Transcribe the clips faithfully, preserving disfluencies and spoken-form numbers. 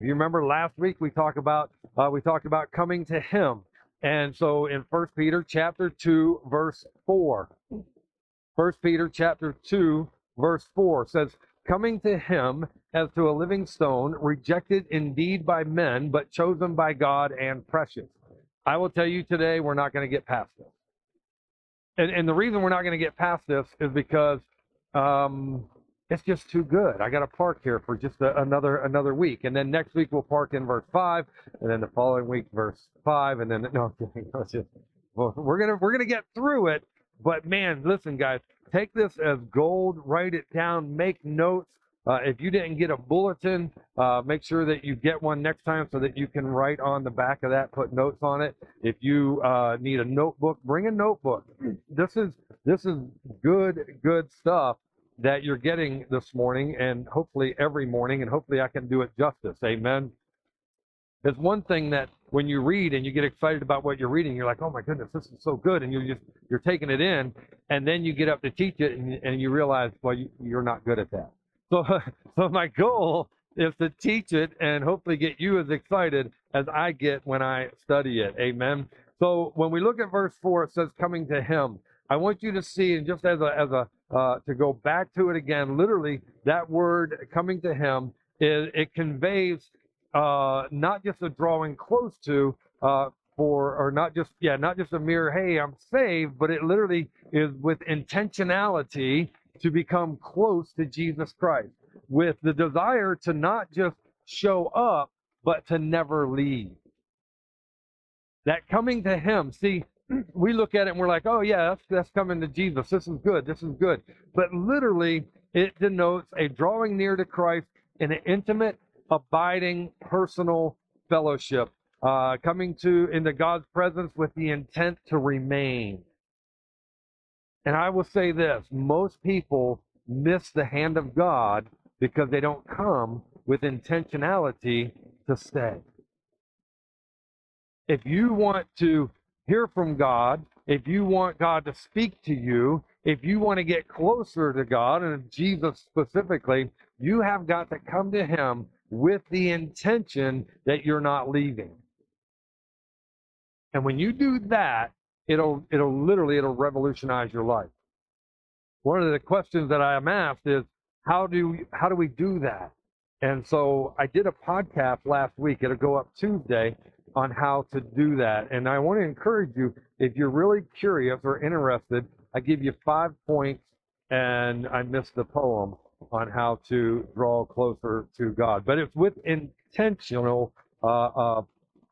You remember last week we talked about uh, we talked about coming to Him, and so in First Peter chapter two verse four, First Peter chapter two verse four says, "Coming to Him as to a living stone, rejected indeed by men, but chosen by God and precious." I will tell you today, we're not going to get past this, and and the reason we're not going to get past this is because um, it's just too good. I got to park here for just a, another another week, and then next week we'll park in verse five, and then the following week verse five, and then no, I'm kidding. No, it's just, well, we're gonna we're gonna get through it. But man, listen, guys, take this as gold. Write it down. Make notes. Uh, if you didn't get a bulletin, uh, make sure that you get one next time so that you can write on the back of that, put notes on it. If you uh, need a notebook, bring a notebook. This is this is good good stuff that you're getting this morning, and hopefully every morning, and hopefully I can do it justice. Amen. There's one thing that when you read and you get excited about what you're reading, you're like, oh my goodness, this is so good, and you're just you're taking it in, and then you get up to teach it, and, and you realize, well, you, you're not good at that. So, so my goal is to teach it and hopefully get you as excited as I get when I study it. Amen. So when we look at verse four, it says, "Coming to Him." I want you to see, and just as a as a uh, to go back to it again, literally that word "coming to Him" is it conveys uh, not just a drawing close to, uh, for, or not just, yeah, not just a mere, hey, I'm saved, but it literally is with intentionality to become close to Jesus Christ, with the desire to not just show up, but to never leave. That coming to Him, see, we look at it and we're like, oh yeah, that's, that's coming to Jesus. This is good. This is good. But literally, it denotes a drawing near to Christ in an intimate, abiding, personal fellowship, uh, coming to into God's presence with the intent to remain. And I will say this, most people miss the hand of God because they don't come with intentionality to stay. If you want to hear from God, if you want God to speak to you, if you want to get closer to God, and Jesus specifically, you have got to come to Him with the intention that you're not leaving. And when you do that, it'll it'll literally it'll revolutionize your life. One of the questions that I am asked is, how do how do we do that? And so I did a podcast last week. It'll go up Tuesday on how to do that. And I want to encourage you, if you're really curious or interested, I give you five points, and I missed the poem on how to draw closer to God. But it's with intentional uh, uh,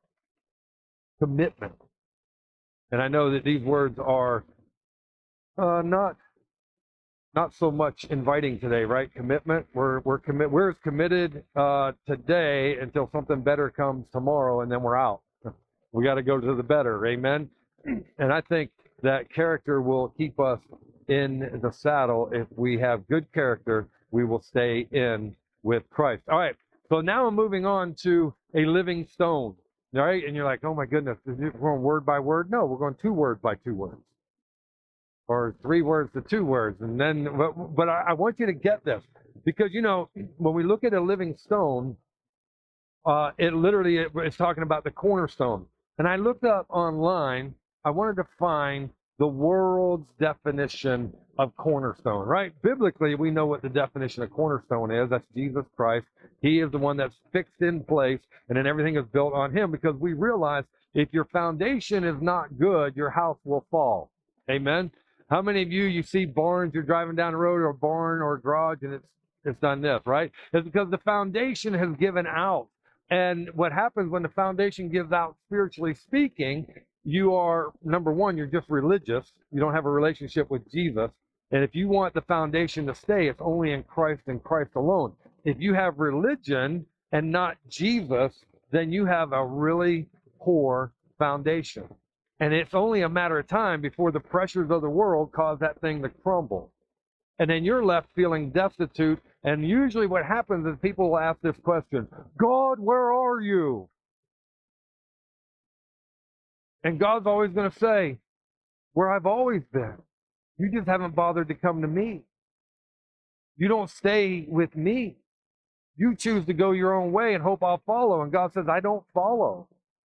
commitment. And I know that these words are uh, not not so much inviting today, right? Commitment. We're we're commit. We're as committed uh, today until something better comes tomorrow, and then we're out. We got to go to the better. Amen. And I think that character will keep us in the saddle. If we have good character, we will stay in with Christ. All right. So now I'm moving on to a living stone. All right. And you're like, oh my goodness, is it going word by word? No, we're going two words by two words, or three words to two words. And then, but, but I, I want you to get this, because, you know, when we look at a living stone, uh, it literally it, it's talking about the cornerstone. And I looked up online, I wanted to find the world's definition of cornerstone, right? Biblically, we know what the definition of cornerstone is. That's Jesus Christ. He is the one that's fixed in place, and then everything is built on Him, because we realize if your foundation is not good, your house will fall. Amen? How many of you, you see barns, you're driving down the road, or a barn or a garage, and it's it's done this, right? It's because the foundation has given out. And what happens when the foundation gives out, spiritually speaking, you are, number one, you're just religious. You don't have a relationship with Jesus. And if you want the foundation to stay, it's only in Christ and Christ alone. If you have religion and not Jesus, then you have a really poor foundation. And it's only a matter of time before the pressures of the world cause that thing to crumble. And then you're left feeling destitute. And usually what happens is people will ask this question, God, where are you? And God's always going to say, where I've always been. You just haven't bothered to come to me. You don't stay with me. You choose to go your own way and hope I'll follow. And God says, I don't follow.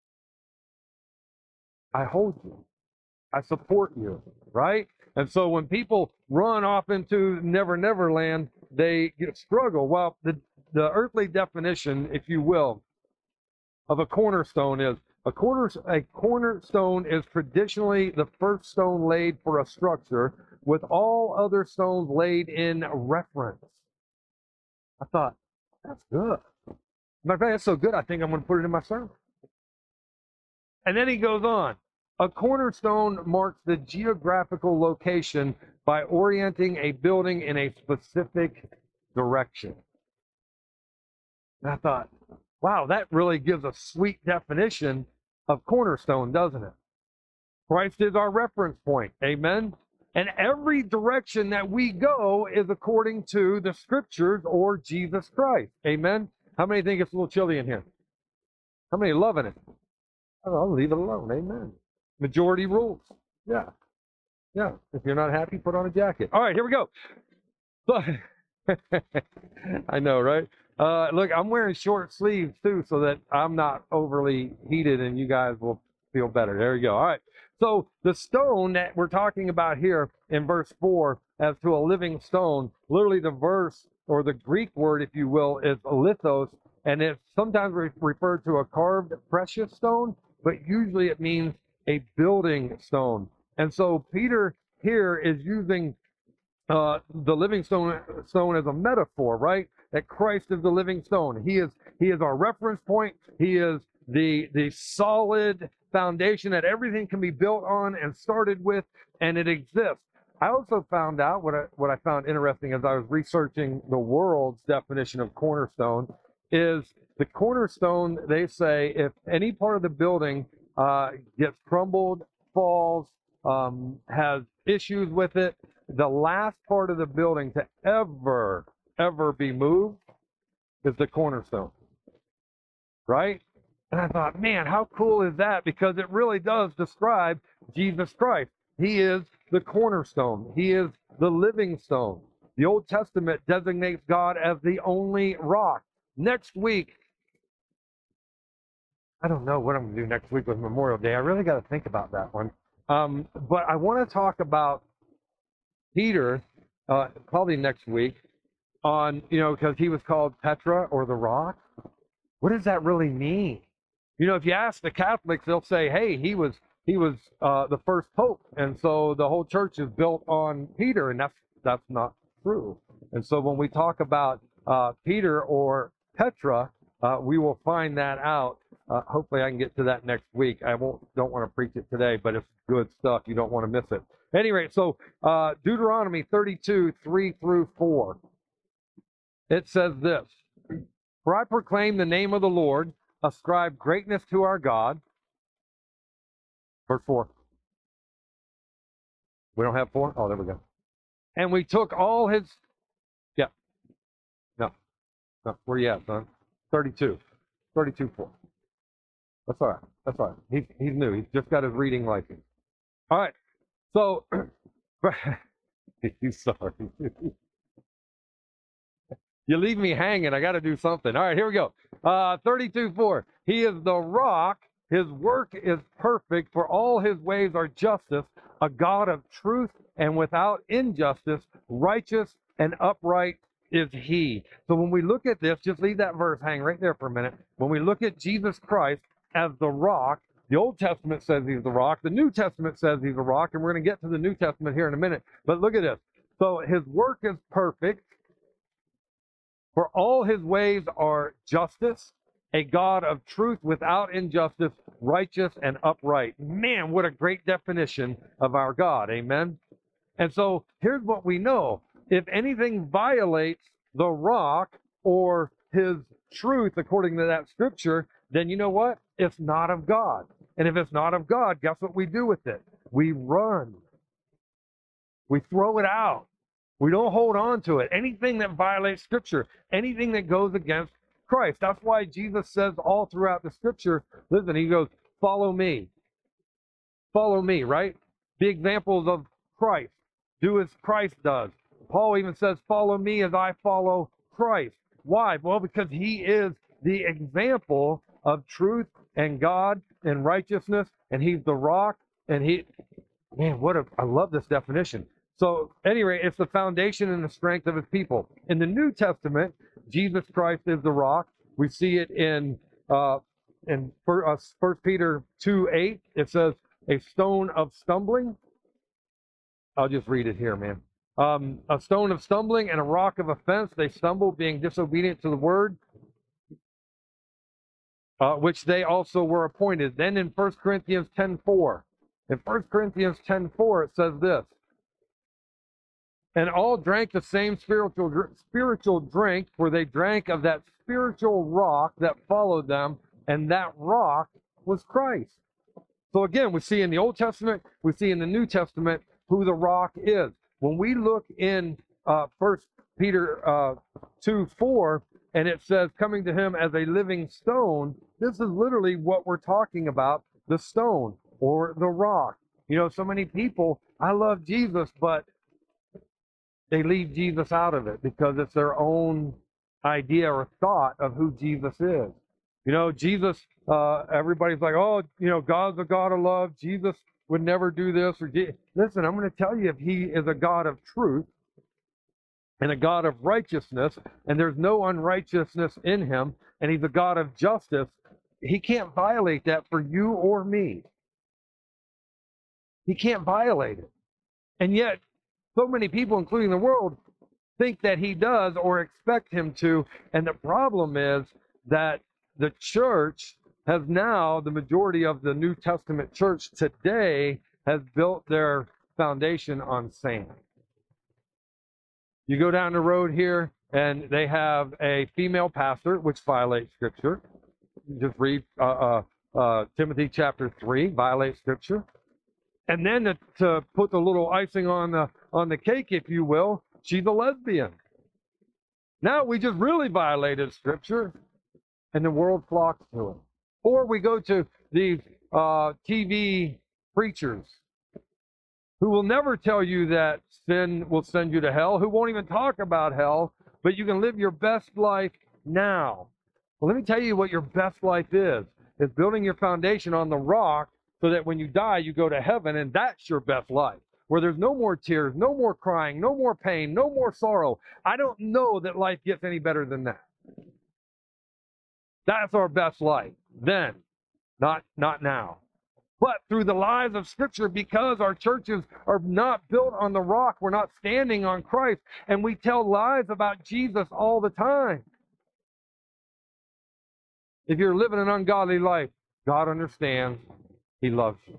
I hold you. I support you, right? And so when people run off into Never Never Land, they get, struggle. Well, the, the earthly definition, if you will, of a cornerstone is a corner a cornerstone is traditionally the first stone laid for a structure, with all other stones laid in reference. I thought, that's good. Matter of fact, that's so good, I think I'm going to put it in my sermon. And then he goes on. A cornerstone marks the geographical location by orienting a building in a specific direction. And I thought, wow, that really gives a sweet definition of cornerstone, doesn't it? Christ is our reference point. Amen? And every direction that we go is according to the scriptures or Jesus Christ. Amen? How many think it's a little chilly in here? How many loving it? Oh, I'll leave it alone. Amen. Majority rules. Yeah. Yeah. If you're not happy, put on a jacket. All right, here we go. So, I know, right? Uh, look, I'm wearing short sleeves too, so that I'm not overly heated and you guys will feel better. There you go. All right. So the stone that we're talking about here in verse four, as to a living stone, literally the verse or the Greek word, if you will, is lithos, and it's sometimes re- referred to a carved precious stone, but usually it means a building stone. And so Peter here is using uh, the living stone, stone as a metaphor, right? That Christ is the living stone. He is he is our reference point. He is the the solid foundation that everything can be built on and started with, and it exists. I also found out what I, what I found interesting as I was researching the world's definition of cornerstone is the cornerstone. They say if any part of the building uh, gets crumbled, falls, um, has issues with it, the last part of the building to ever, ever be moved is the cornerstone, right? And I thought, man, how cool is that? Because it really does describe Jesus Christ. He is the cornerstone. He is the living stone. The Old Testament designates God as the only rock. Next week, I don't know what I'm going to do next week with Memorial Day. I really got to think about that one. Um, but I want to talk about Peter, uh, probably next week, on, you know, because he was called Petra, or the rock. What does that really mean? You know, if you ask the Catholics, they'll say, hey, he was he was uh, the first pope, and so the whole church is built on Peter, and that's that's not true. And so when we talk about uh, Peter or Petra, uh, we will find that out. Uh, hopefully I can get to that next week. I won't don't want to preach it today, but it's good stuff. You don't want to miss it. At any rate, so uh, Deuteronomy thirty-two, three through four. It says this: For I proclaim the name of the Lord, ascribe greatness to our God. Verse four. We don't have four? Oh, there we go. And we took all his... Yeah. No. No. Where you at, son? thirty-two. thirty-two, four. That's all right. That's all right. He's, he's new. He's just got his reading license. All right. So, he's sorry. You leave me hanging. I got to do something. All right, here we go. Uh, thirty-two, four. He is the rock. His work is perfect, for all his ways are justice, a God of truth and without injustice, righteous and upright is he. So when we look at this, just leave that verse hang right there for a minute. When we look at Jesus Christ as the rock, the Old Testament says he's the rock. The New Testament says he's a rock, and we're going to get to the New Testament here in a minute. But look at this. So his work is perfect. For all his ways are justice, a God of truth without injustice, righteous and upright. Man, what a great definition of our God. Amen. And so here's what we know. If anything violates the rock or his truth, according to that scripture, then you know what? It's not of God. And if it's not of God, guess what we do with it? We run. We throw it out. We don't hold on to it. Anything that violates Scripture, anything that goes against Christ. That's why Jesus says all throughout the Scripture, listen, he goes, follow me. Follow me, right? Be examples of Christ. Do as Christ does. Paul even says, follow me as I follow Christ. Why? Well, because he is the example of truth and God and righteousness, and he's the rock, and he, man, what a, I love this definition. So, anyway, it's the foundation and the strength of his people. In the New Testament, Jesus Christ is the rock. We see it in uh, in First Peter two eight. It says, a stone of stumbling. I'll just read it here, man. Um, a stone of stumbling and a rock of offense. They stumble, being disobedient to the word, uh, which they also were appointed. Then in First Corinthians ten four, in First Corinthians ten four, it says this, and all drank the same spiritual spiritual drink, for they drank of that spiritual rock that followed them, and that rock was Christ. So again, we see in the Old Testament, we see in the New Testament who the rock is. When we look in uh, First Peter uh, two four, and it says, coming to him as a living stone, this is literally what we're talking about, the stone or the rock. You know, so many people, I love Jesus, but they leave Jesus out of it because it's their own idea or thought of who Jesus is. You know, Jesus, uh, everybody's like, oh, you know, God's a God of love. Jesus would never do this. Or Je-. Listen, I'm going to tell you, if he is a God of truth and a God of righteousness, and there's no unrighteousness in him, and he's a God of justice, he can't violate that for you or me. He can't violate it. And yet, so many people, including the world, think that he does or expect him to. And the problem is that the church has now, the majority of the New Testament church today has built their foundation on sand. You go down the road here and they have a female pastor, which violates Scripture. Just read uh, uh, uh, Timothy chapter three, violates Scripture. And then to, to put the little icing on the on the cake, if you will, she's a lesbian. Now we just really violated Scripture, and the world flocks to it. Or we go to these uh, T V preachers who will never tell you that sin will send you to hell, who won't even talk about hell, but you can live your best life now. Well, let me tell you what your best life is. It's building your foundation on the rock so that when you die, you go to heaven, and that's your best life, where there's no more tears, no more crying, no more pain, no more sorrow. I don't know that life gets any better than that. That's our best life then, not, not now. But through the lies of Scripture, because our churches are not built on the rock, we're not standing on Christ, and we tell lies about Jesus all the time. If you're living an ungodly life, God understands. He loves you.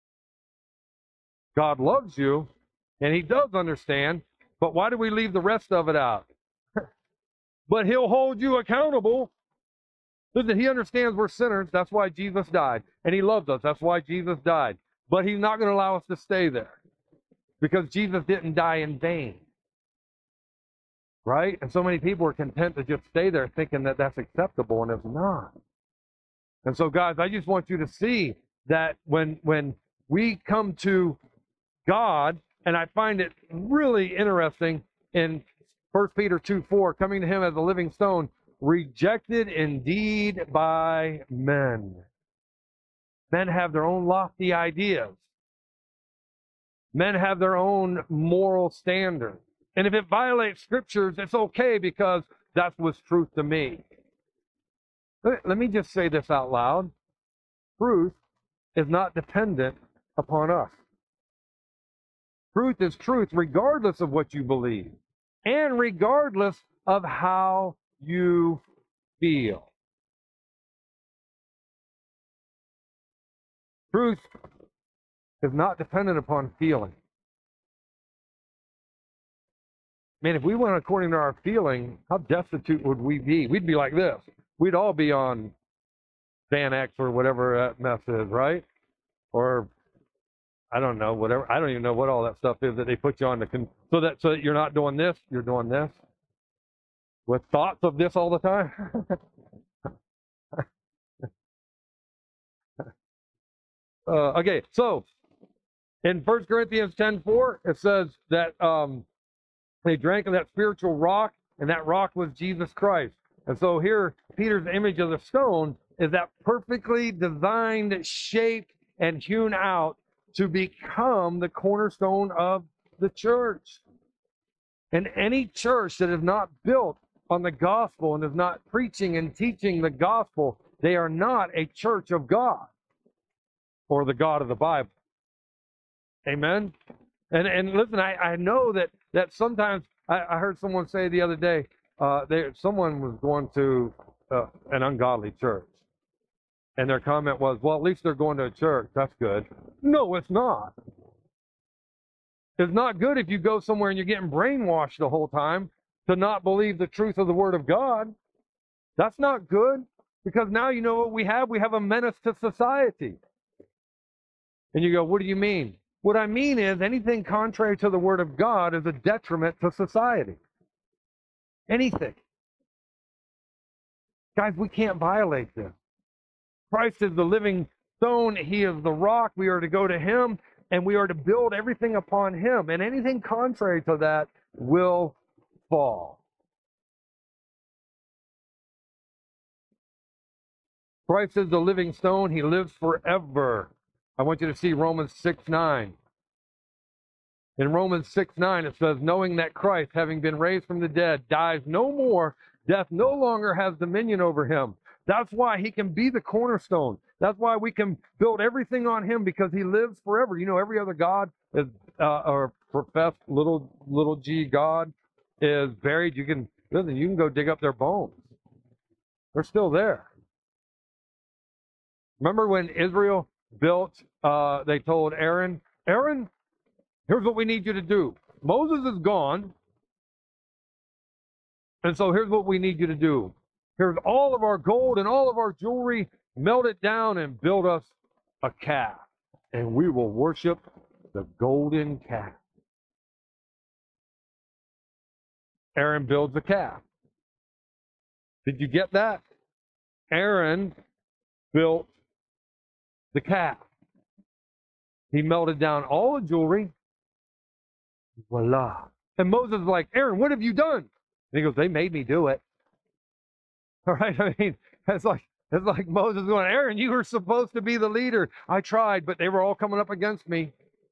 God loves you, and he does understand, but why do we leave the rest of it out? But he'll hold you accountable. Listen, he understands we're sinners. That's why Jesus died. And he loves us. That's why Jesus died. But he's not going to allow us to stay there, because Jesus didn't die in vain. Right? And so many people are content to just stay there thinking that that's acceptable, and it's not. And so, guys, I just want you to see that when when we come to God, and I find it really interesting in First Peter two four, coming to him as a living stone, rejected indeed by men. Men have their own lofty ideas. Men have their own moral standards. And if it violates Scriptures, it's okay, because that was truth to me. Let me just say this out loud. Truth is not dependent upon us. Truth is truth regardless of what you believe and regardless of how you feel. Truth is not dependent upon feeling. Man, if we went according to our feeling, how destitute would we be? We'd be like this. We'd all be on Xanax or whatever that mess is, right? Or I don't know, whatever. I don't even know what all that stuff is that they put you on to con- so that so that you're not doing this, you're doing this with thoughts of this all the time. uh, okay, so in First Corinthians ten four, it says that um, they drank of that spiritual rock and that rock was Jesus Christ. And so here, Peter's image of the stone is that perfectly designed, shaped, and hewn out to become the cornerstone of the church. And any church that is not built on the gospel and is not preaching and teaching the gospel, they are not a church of God or the God of the Bible. Amen? And and listen, I, I know that, that sometimes, I, I heard someone say the other day, uh, they, someone was going to uh, an ungodly church. And their comment was, well, at least they're going to a church. That's good. No, it's not. It's not good if you go somewhere and you're getting brainwashed the whole time to not believe the truth of the Word of God. That's not good, because now you know what we have. We have a menace to society. And you go, what do you mean? What I mean is anything contrary to the Word of God is a detriment to society. Anything. Guys, we can't violate this. Christ is the living stone. He is the rock. We are to go to Him, and we are to build everything upon Him. And anything contrary to that will fall. Christ is the living stone. He lives forever. I want you to see Romans six nine. In Romans six nine, it says, knowing that Christ, having been raised from the dead, dies no more, death no longer has dominion over Him. That's why He can be the cornerstone. That's why we can build everything on Him, because He lives forever. You know, every other God is, uh, or professed little little g God is buried. You can listen. You can go dig up their bones. They're still there. Remember when Israel built? Uh, they told Aaron, Aaron, here's what we need you to do. Moses is gone, and so here's what we need you to do. Here's all of our gold and all of our jewelry. Melt it down and build us a calf, and we will worship the golden calf. Aaron builds a calf. Did you get that? Aaron built the calf. He melted down all the jewelry. Voila. And Moses is like, Aaron, what have you done? And he goes, they made me do it. All right, I mean, it's like it's like Moses going, Aaron, you were supposed to be the leader. I tried, but they were all coming up against me.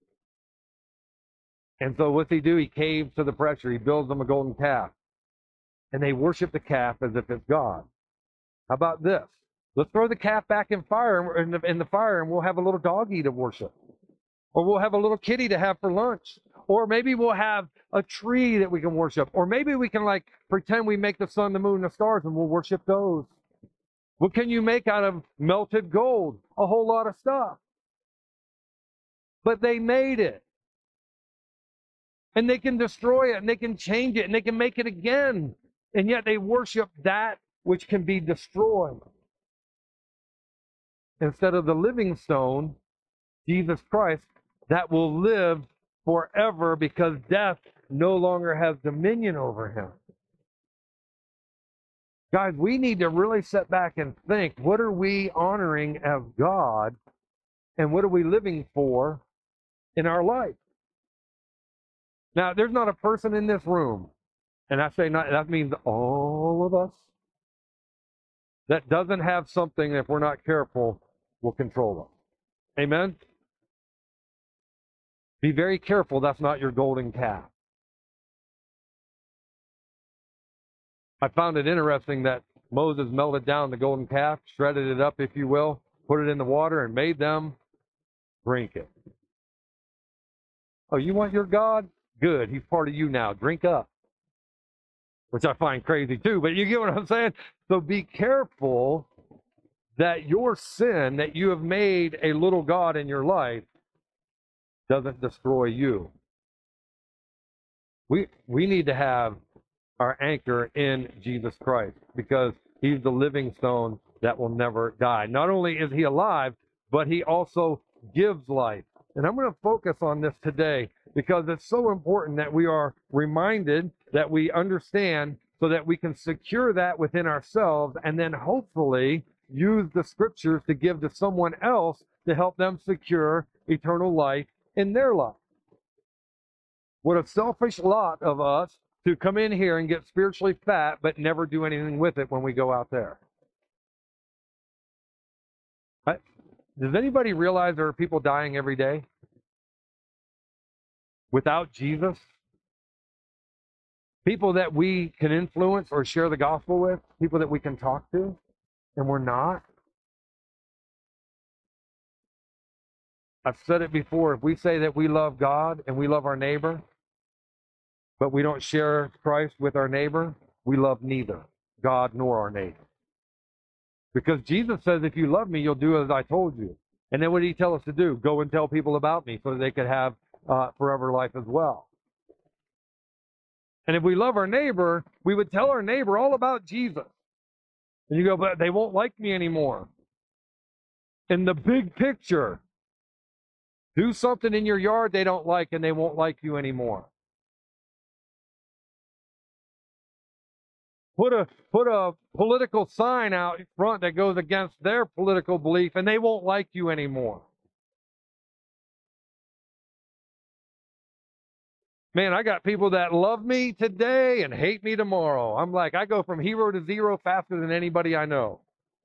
And so what's he do? He caves to the pressure. He builds them a golden calf. And they worship the calf as if it's God. How about this? Let's throw the calf back in fire in the, in the fire, and we'll have a little doggy to worship. Or we'll have a little kitty to have for lunch. Or maybe we'll have a tree that we can worship. Or maybe we can like pretend we make the sun, the moon, and the stars, and we'll worship those. What can you make out of melted gold? A whole lot of stuff. But they made it. And they can destroy it, and they can change it, and they can make it again. And yet they worship that which can be destroyed. Instead of the living stone, Jesus Christ, that will live forever, because death no longer has dominion over Him. Guys, we need to really sit back and think, what are we honoring as God, and what are we living for in our life? Now, there's not a person in this room, and I say not, that means all of us, that doesn't have something, if we're not careful, will control us. Amen? Be very careful that's not your golden calf. I found it interesting that Moses melted down the golden calf, shredded it up, if you will, put it in the water, and made them drink it. Oh, you want your God? Good. He's part of you now. Drink up. Which I find crazy too, but you get what I'm saying? So be careful that your sin, that you have made a little God in your life, doesn't destroy you. We we need to have our anchor in Jesus Christ, because He's the living stone that will never die. Not only is He alive, but He also gives life. And I'm going to focus on this today, because it's so important that we are reminded, that we understand, so that we can secure that within ourselves, and then hopefully use the scriptures to give to someone else to help them secure eternal life in their life. What a selfish lot of us to come in here and get spiritually fat, but never do anything with it when we go out there. I, does anybody realize there are people dying every day without Jesus? People that we can influence or share the gospel with, people that we can talk to, and we're not. I've said it before, if we say that we love God and we love our neighbor, but we don't share Christ with our neighbor, we love neither God nor our neighbor. Because Jesus says, if you love me, you'll do as I told you. And then what did he tell us to do? Go and tell people about me so that they could have uh, forever life as well. And if we love our neighbor, we would tell our neighbor all about Jesus. And you go, but they won't like me anymore. In the big picture, do something in your yard they don't like and they won't like you anymore. Put a put a political sign out in front that goes against their political belief and they won't like you anymore. Man, I got people that love me today and hate me tomorrow. I'm like, I go from hero to zero faster than anybody I know.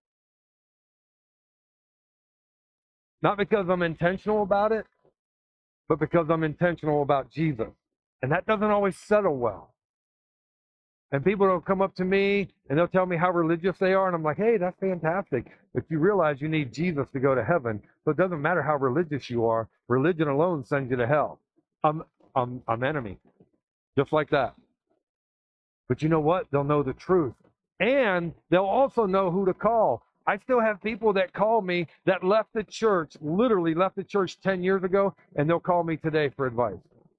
Not because I'm intentional about it, but because I'm intentional about Jesus. And that doesn't always settle well. And people will come up to me and they'll tell me how religious they are. And I'm like, hey, that's fantastic. But you realize you need Jesus to go to heaven. So it doesn't matter how religious you are. Religion alone sends you to hell. I'm, I'm, I'm enemy. Just like that. But you know what? They'll know the truth. And they'll also know who to call. I still have people that call me that left the church, literally left the church ten years ago, and they'll call me today for advice.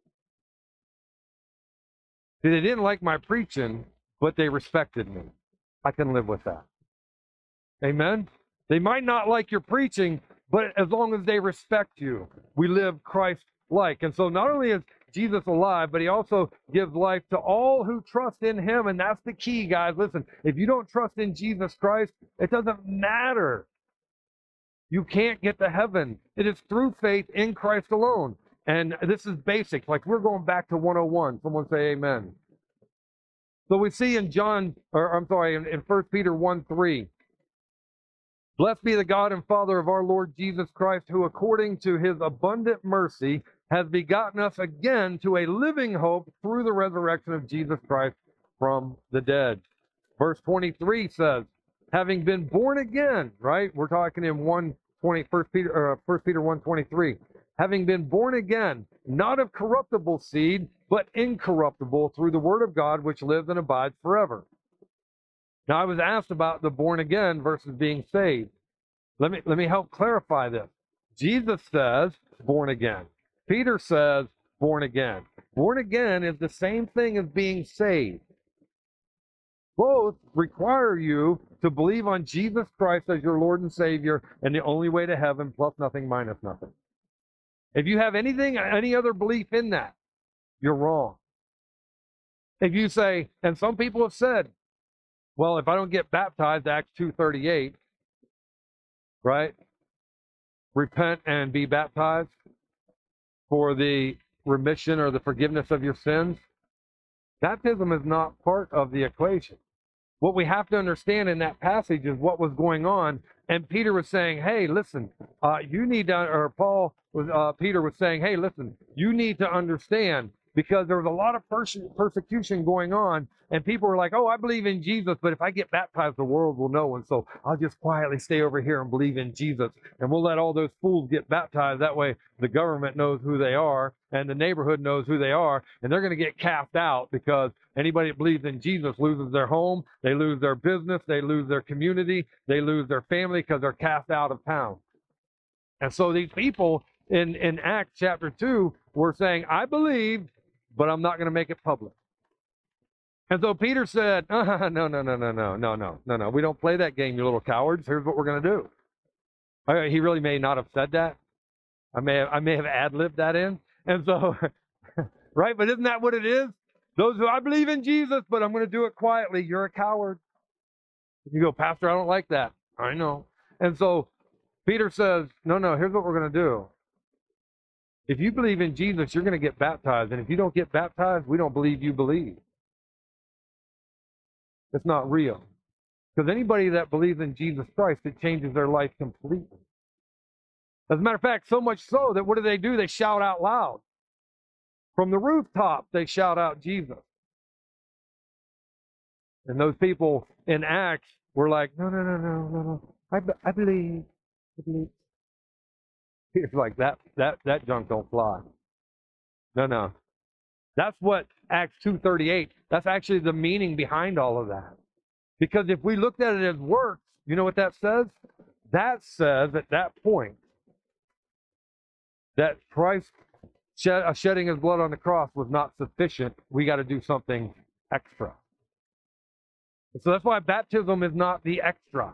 See, they didn't like my preaching, but they respected me. I can live with that. Amen? They might not like your preaching, but as long as they respect you, we live Christ-like. And so not only is Jesus alive, but he also gives life to all who trust in him. And that's the key, guys. Listen, if you don't trust in Jesus Christ, it doesn't matter. You can't get to heaven. It is through faith in Christ alone. And this is basic. Like we're going back to one oh one. Someone say amen. So we see in John, or I'm sorry, in, in First Peter one three. Blessed be the God and Father of our Lord Jesus Christ, who according to his abundant mercy has begotten us again to a living hope through the resurrection of Jesus Christ from the dead. Verse twenty-three says, having been born again, right? We're talking in one twenty, First Peter, uh, First Peter one twenty-three. Having been born again, not of corruptible seed, but incorruptible through the word of God, which lives and abides forever. Now, I was asked about the born again versus being saved. Let me, let me help clarify this. Jesus says born again. Peter says born again. Born again is the same thing as being saved. Both require you to believe on Jesus Christ as your Lord and Savior and the only way to heaven, plus nothing minus nothing. If you have anything, any other belief in that, you're wrong. If you say, and some people have said, well, if I don't get baptized, Acts two thirty-eight, right? Repent and be baptized for the remission or the forgiveness of your sins. Baptism is not part of the equation. What we have to understand in that passage is what was going on. And Peter was saying, hey, listen, uh, you need to, or Paul was, uh, Peter was saying, hey, listen, you need to understand, because there was a lot of perse- persecution going on, and people were like, oh, I believe in Jesus, but if I get baptized, the world will know, and so I'll just quietly stay over here and believe in Jesus, and we'll let all those fools get baptized. That way the government knows who they are, and the neighborhood knows who they are, and they're going to get cast out, because anybody that believes in Jesus loses their home, they lose their business, they lose their community, they lose their family, because they're cast out of town. And so these people in, in Acts chapter two were saying, I believe, but I'm not going to make it public. And so Peter said, uh, no, no, no, no, no, no, no, no, no. We don't play that game, you little cowards. Here's what we're going to do. Uh, he really may not have said that. I may have, I may have ad-libbed that in. And so, right? But isn't that what it is? Those who, I believe in Jesus, but I'm going to do it quietly. You're a coward. You go, Pastor, I don't like that. I know. And so Peter says, no, no, here's what we're going to do. If you believe in Jesus, you're going to get baptized. And if you don't get baptized, we don't believe you believe. It's not real. Because anybody that believes in Jesus Christ, it changes their life completely. As a matter of fact, so much so that what do they do? They shout out loud. From the rooftop, they shout out Jesus. And those people in Acts were like, no, no, no, no, no, no. I, be- I believe. I believe. It's like that, that, that junk don't fly. No, no. That's what Acts two thirty-eight, that's actually the meaning behind all of that. Because if we looked at it as works, you know what that says? That says at that point that Christ shed, uh, shedding his blood on the cross was not sufficient. We got to do something extra. So that's why baptism is not the extra.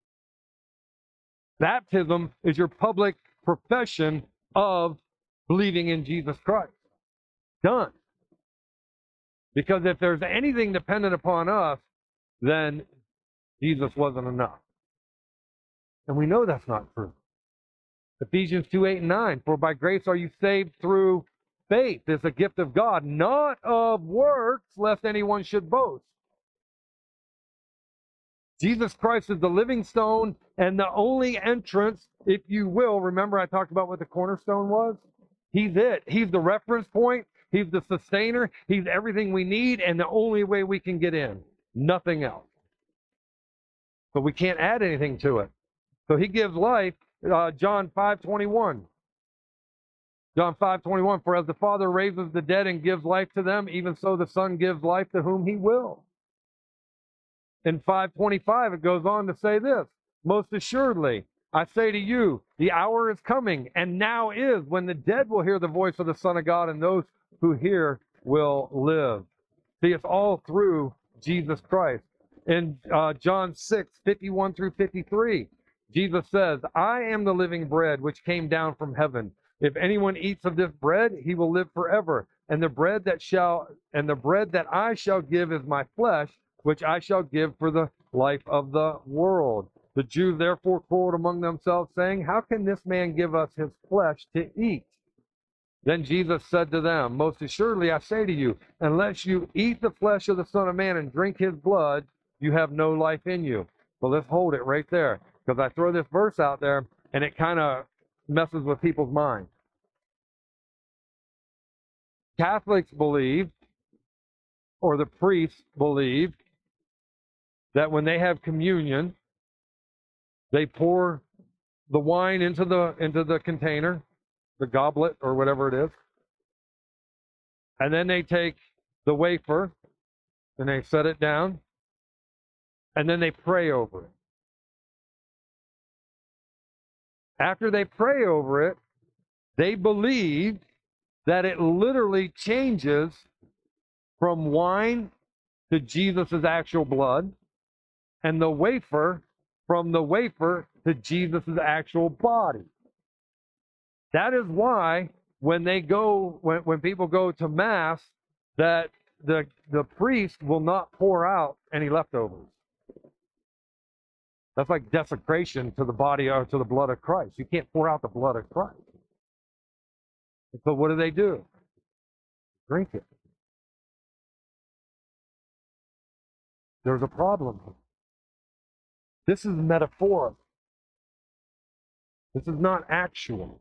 Baptism is your public profession of believing in Jesus Christ. Done. Because if there's anything dependent upon us, then Jesus wasn't enough. And we know that's not true. Ephesians two, eight, and nine, for by grace are you saved through faith. It's a gift of God, not of works, lest anyone should boast. Jesus Christ is the living stone and the only entrance, if you will. Remember I talked about what the cornerstone was? He's it. He's the reference point. He's the sustainer. He's everything we need and the only way we can get in. Nothing else. So we can't add anything to it. So he gives life. Uh, John five twenty-one. John five twenty-one, for as the Father raises the dead and gives life to them, even so the Son gives life to whom he will. In five twenty-five, it goes on to say this, most assuredly, I say to you, the hour is coming, and now is, when the dead will hear the voice of the Son of God, and those who hear will live. See, it's all through Jesus Christ. In uh, John six, fifty-one through fifty-three, Jesus says, I am the living bread which came down from heaven. If anyone eats of this bread, he will live forever. And the bread that shall and the bread that I shall give is my flesh, which I shall give for the life of the world. The Jews therefore quarreled among themselves, saying, how can this man give us his flesh to eat? Then Jesus said to them, most assuredly I say to you, unless you eat the flesh of the Son of Man and drink his blood, you have no life in you. Well, let's hold it right there, because I throw this verse out there, and it kind of messes with people's minds. Catholics believe, or the priests believe, that when they have communion, they pour the wine into the into the container, the goblet, or whatever it is, and then they take the wafer and they set it down, and then they pray over it. After they pray over it, they believe that it literally changes from wine to Jesus' actual blood, and the wafer from the wafer to Jesus' actual body. That is why when they go, when, when people go to Mass, that the, the priest will not pour out any leftovers. That's like desecration to the body or to the blood of Christ. You can't pour out the blood of Christ. So what do they do? Drink it. There's a problem. This is metaphoric. This is not actual.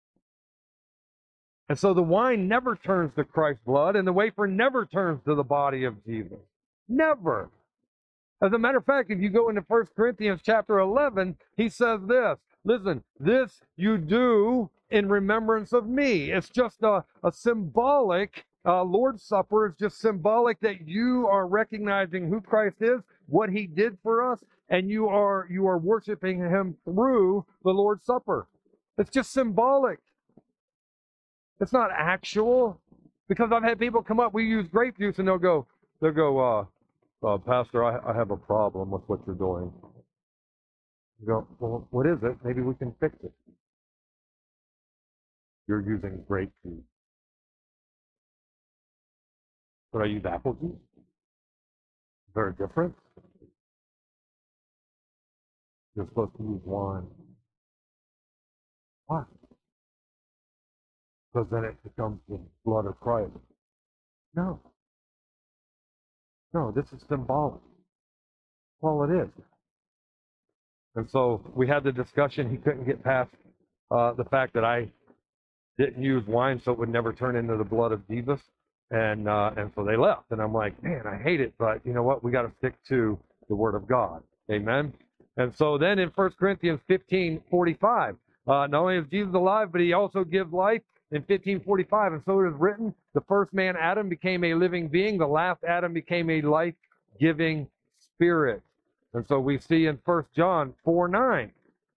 And so the wine never turns to Christ's blood, and the wafer never turns to the body of Jesus. Never. As a matter of fact, if you go into First Corinthians chapter eleven, he says this, listen, this you do in remembrance of me. It's just a, a symbolic, uh, Lord's Supper is just symbolic that you are recognizing who Christ is, what he did for us, and you are you are worshiping him through the Lord's Supper. It's just symbolic. It's not actual. Because I've had people come up, we use grape juice, and they'll go, they'll go, uh, uh, Pastor, I, I have a problem with what you're doing. You go, well, what is it? Maybe we can fix it. You're using grape juice. But I use apple juice? Is there a difference? You're supposed to use wine. Why? Because then it becomes the blood of Christ. No. No, this is symbolic. all it is. And so we had the discussion. He couldn't get past uh, the fact that I didn't use wine so it would never turn into the blood of Jesus. And uh, and so they left. And I'm like, man, I hate it. But you know what? We got to stick to the Word of God. Amen. And so then in First Corinthians fifteen forty-five, uh, not only is Jesus alive, but he also gives life in fifteen forty-five. And so it is written, the first man, Adam, became a living being. The last Adam became a life-giving spirit. And so we see in First John four nine,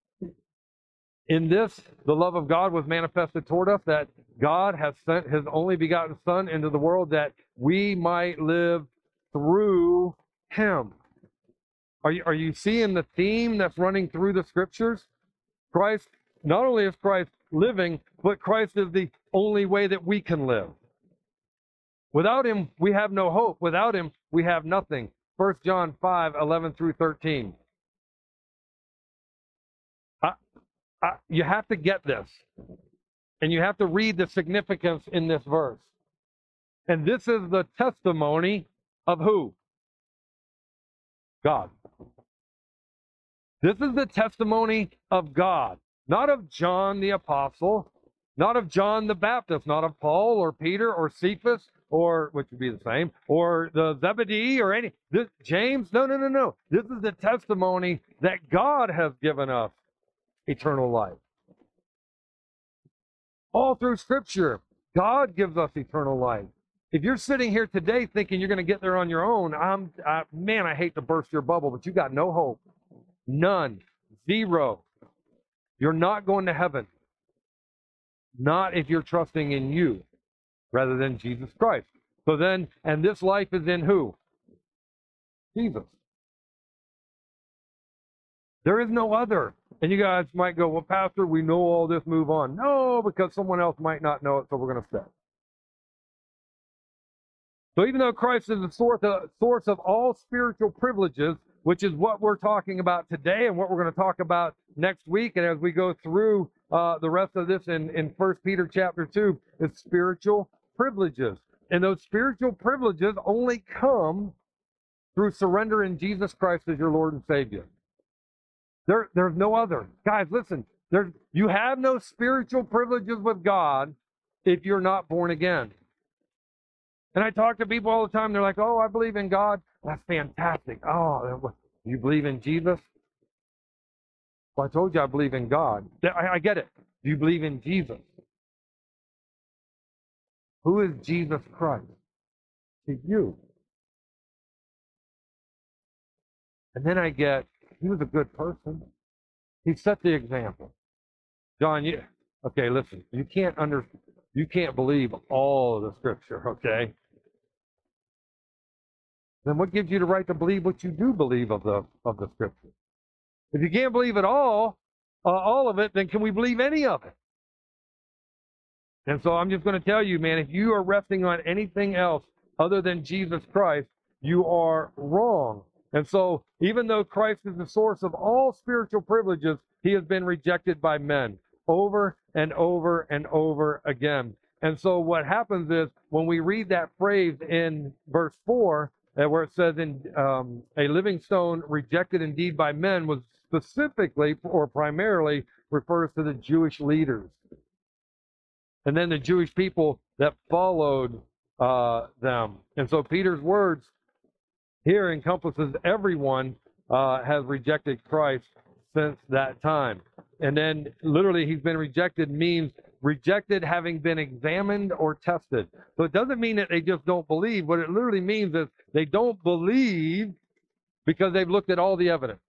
in this, the love of God was manifested toward us, that God has sent his only begotten Son into the world that we might live through him. Are you, are you seeing the theme that's running through the scriptures? Christ, not only is Christ living, but Christ is the only way that we can live. Without him, we have no hope. Without him, we have nothing. First John five eleven through thirteen. I, I, you have to get this. And you have to read the significance in this verse. And this is the testimony of who? God. This is the testimony of God, not of John the Apostle, not of John the Baptist, not of Paul or Peter or Cephas, or which would be the same, or the Zebedee or any, this, James. No, no, no, no. This is the testimony that God has given us eternal life. All through Scripture, God gives us eternal life. If you're sitting here today thinking you're going to get there on your own, I'm, I, man, I hate to burst your bubble, but you got no hope. None. Zero. You're not going to heaven. Not if you're trusting in you rather than Jesus Christ. So then, and this life is in who? Jesus. There is no other. And you guys might go, well, Pastor, we know all this, move on. No, because someone else might not know it, so we're going to stay. So even though Christ is the source of, source of all spiritual privileges, which is what we're talking about today and what we're going to talk about next week, and as we go through uh, the rest of this in, in First Peter chapter two, is spiritual privileges. And those spiritual privileges only come through surrender in Jesus Christ as your Lord and Savior. There, there's no other. Guys, listen, there's, you have no spiritual privileges with God if you're not born again. And I talk to people all the time. They're like, oh, I believe in God. That's fantastic. Oh, you believe in Jesus? Well, I told you I believe in God. I, I get it. Do you believe in Jesus? Who is Jesus Christ? It's you. And then I get, he was a good person. He set the example. John, you, okay, listen, you can't under, you can't believe all of the scripture, okay? Then what gives you the right to believe what you do believe of the of the scripture? If you can't believe it all, uh, all of it, then can we believe any of it? And so I'm just going to tell you, man, if you are resting on anything else other than Jesus Christ, you are wrong. And so even though Christ is the source of all spiritual privileges, he has been rejected by men over and over and over again. And so what happens is when we read that phrase in verse four, uh, where it says, "In um, a living stone rejected indeed by men," was specifically or primarily refers to the Jewish leaders. And then the Jewish people that followed uh, them. And so Peter's words here encompasses everyone uh, has rejected Christ since that time. And then literally he's been rejected means rejected having been examined or tested. So it doesn't mean that they just don't believe. What it literally means is they don't believe because they've looked at all the evidence.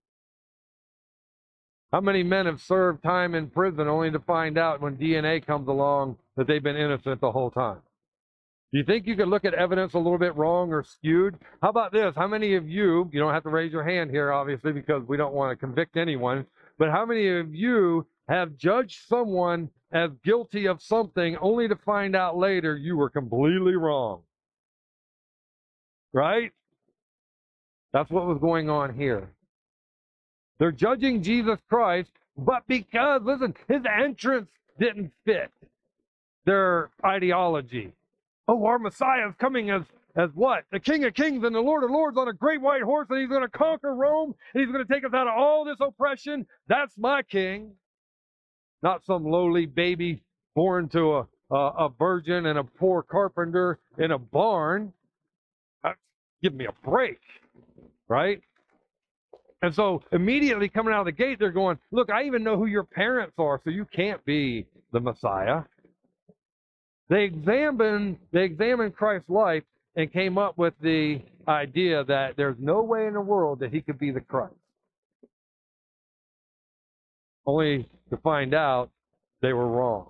How many men have served time in prison only to find out when D N A comes along that they've been innocent the whole time? Do you think you could look at evidence a little bit wrong or skewed? How about this? How many of you, you don't have to raise your hand here, obviously, because we don't want to convict anyone, but how many of you have judged someone as guilty of something only to find out later you were completely wrong? Right? That's what was going on here. They're judging Jesus Christ, but because, listen, his entrance didn't fit their ideology. Oh, our Messiah is coming as as what? The King of Kings and the Lord of Lords on a great white horse, and he's going to conquer Rome, and he's going to take us out of all this oppression. That's my king. Not some lowly baby born to a, a, a virgin and a poor carpenter in a barn. That's, give me a break, right? And so immediately coming out of the gate, they're going, look, I even know who your parents are, so you can't be the Messiah. They examined, they examined Christ's life and came up with the idea that there's no way in the world that he could be the Christ. Only to find out they were wrong.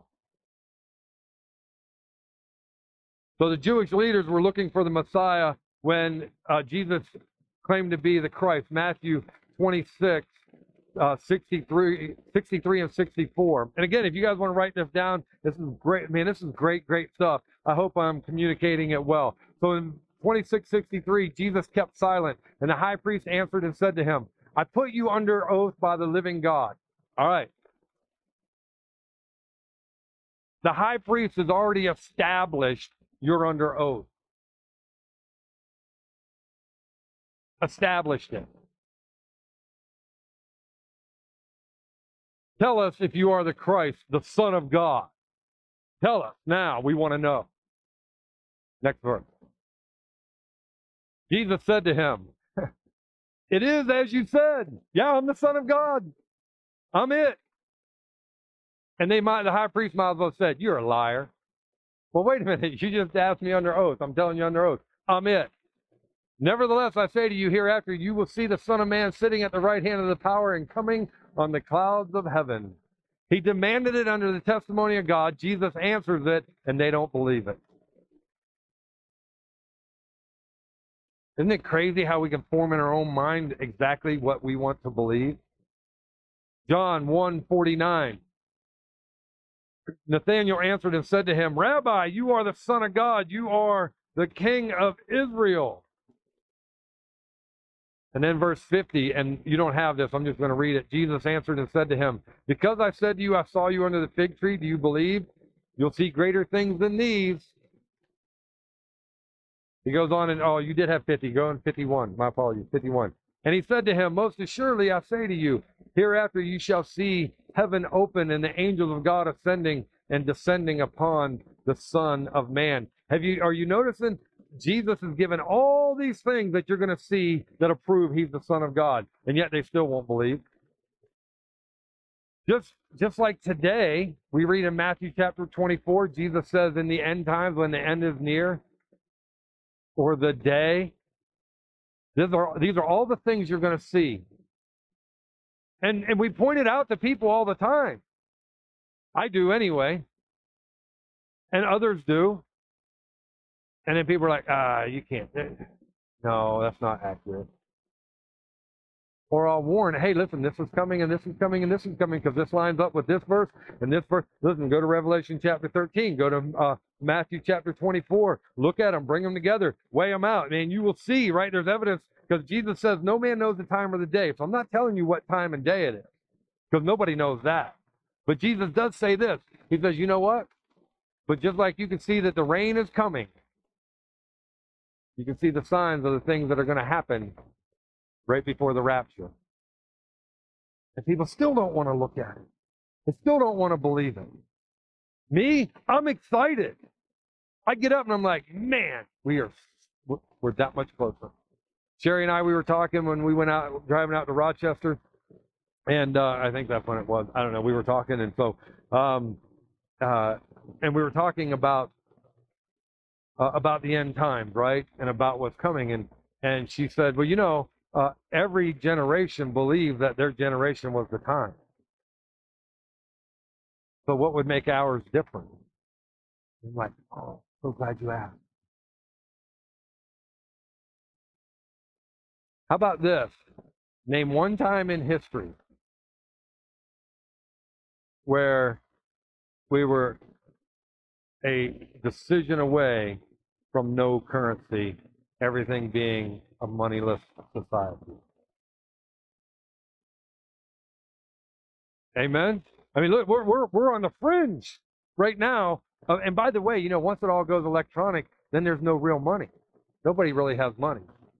So the Jewish leaders were looking for the Messiah when uh, Jesus claimed to be the Christ. Matthew twenty-six, uh, sixty-three, sixty-three and sixty-four. And again, if you guys want to write this down, this is great. Man, this is great, great stuff. I hope I'm communicating it well. So in twenty-six sixty-three, Jesus kept silent, and the high priest answered and said to him, I put you under oath by the living God. All right. The high priest has already established you're under oath. Established it. Tell us if you are the Christ, the Son of God. Tell us now. We want to know. Next verse. Jesus said to him, it is as you said. Yeah, I'm the Son of God. I'm it. And they might, the high priest might as well have said, you're a liar. Well, wait a minute. You just asked me under oath. I'm telling you under oath. I'm it. Nevertheless, I say to you, hereafter you will see the Son of Man sitting at the right hand of the power and coming on the clouds of heaven. He demanded it under the testimony of God. Jesus answers it, and they don't believe it. Isn't it crazy how we can form in our own mind exactly what we want to believe? John one forty-nine. Nathanael answered and said to him, Rabbi, you are the Son of God. You are the King of Israel. And then verse fifty, and you don't have this, I'm just going to read it. Jesus answered and said to him, because I said to you, I saw you under the fig tree, do you believe? You'll see greater things than these. He goes on and, oh, you did have fifty. Go on fifty-one. My apologies, fifty-one. And he said to him, most assuredly I say to you, hereafter you shall see heaven open and the angels of God ascending and descending upon the Son of Man. Have you, are you noticing? Jesus has given all these things that you're going to see that'll prove he's the Son of God, and yet they still won't believe. Just, just like today, we read in Matthew chapter twenty-four, Jesus says in the end times when the end is near, or the day, these are, these are all the things you're going to see. And, and we point it out to people all the time. I do anyway. And others do. And then people are like, ah, you can't. No, that's not accurate. Or I'll warn, hey, listen, this is coming, and this is coming, and this is coming, because this lines up with this verse, and this verse. Listen, go to Revelation chapter thirteen. Go to uh, Matthew chapter twenty-four. Look at them. Bring them together. Weigh them out. Man, you will see, right? There's evidence, because Jesus says, no man knows the time or the day. So I'm not telling you what time and day it is, because nobody knows that. But Jesus does say this. He says, you know what? But just like you can see that the rain is coming, you can see the signs of the things that are going to happen right before the rapture. And people still don't want to look at it. They still don't want to believe it. Me, I'm excited. I get up and I'm like, man, we are, we're that much closer. Sherry and I, we were talking when we went out, driving out to Rochester. And uh, I think that's when it was. I don't know. We were talking. And so, um, uh, and we were talking about, Uh, about the end times, right? And about what's coming. And and she said, well, you know, uh, every generation believed that their generation was the time. So what would make ours different? I'm like, oh, so glad you asked. How about this? Name one time in history where we were a decision away from no currency, everything being a moneyless society. Amen? I mean, look, we're, we're, we're on the fringe right now. Uh, and by the way, you know, once it all goes electronic, then there's no real money. Nobody really has money.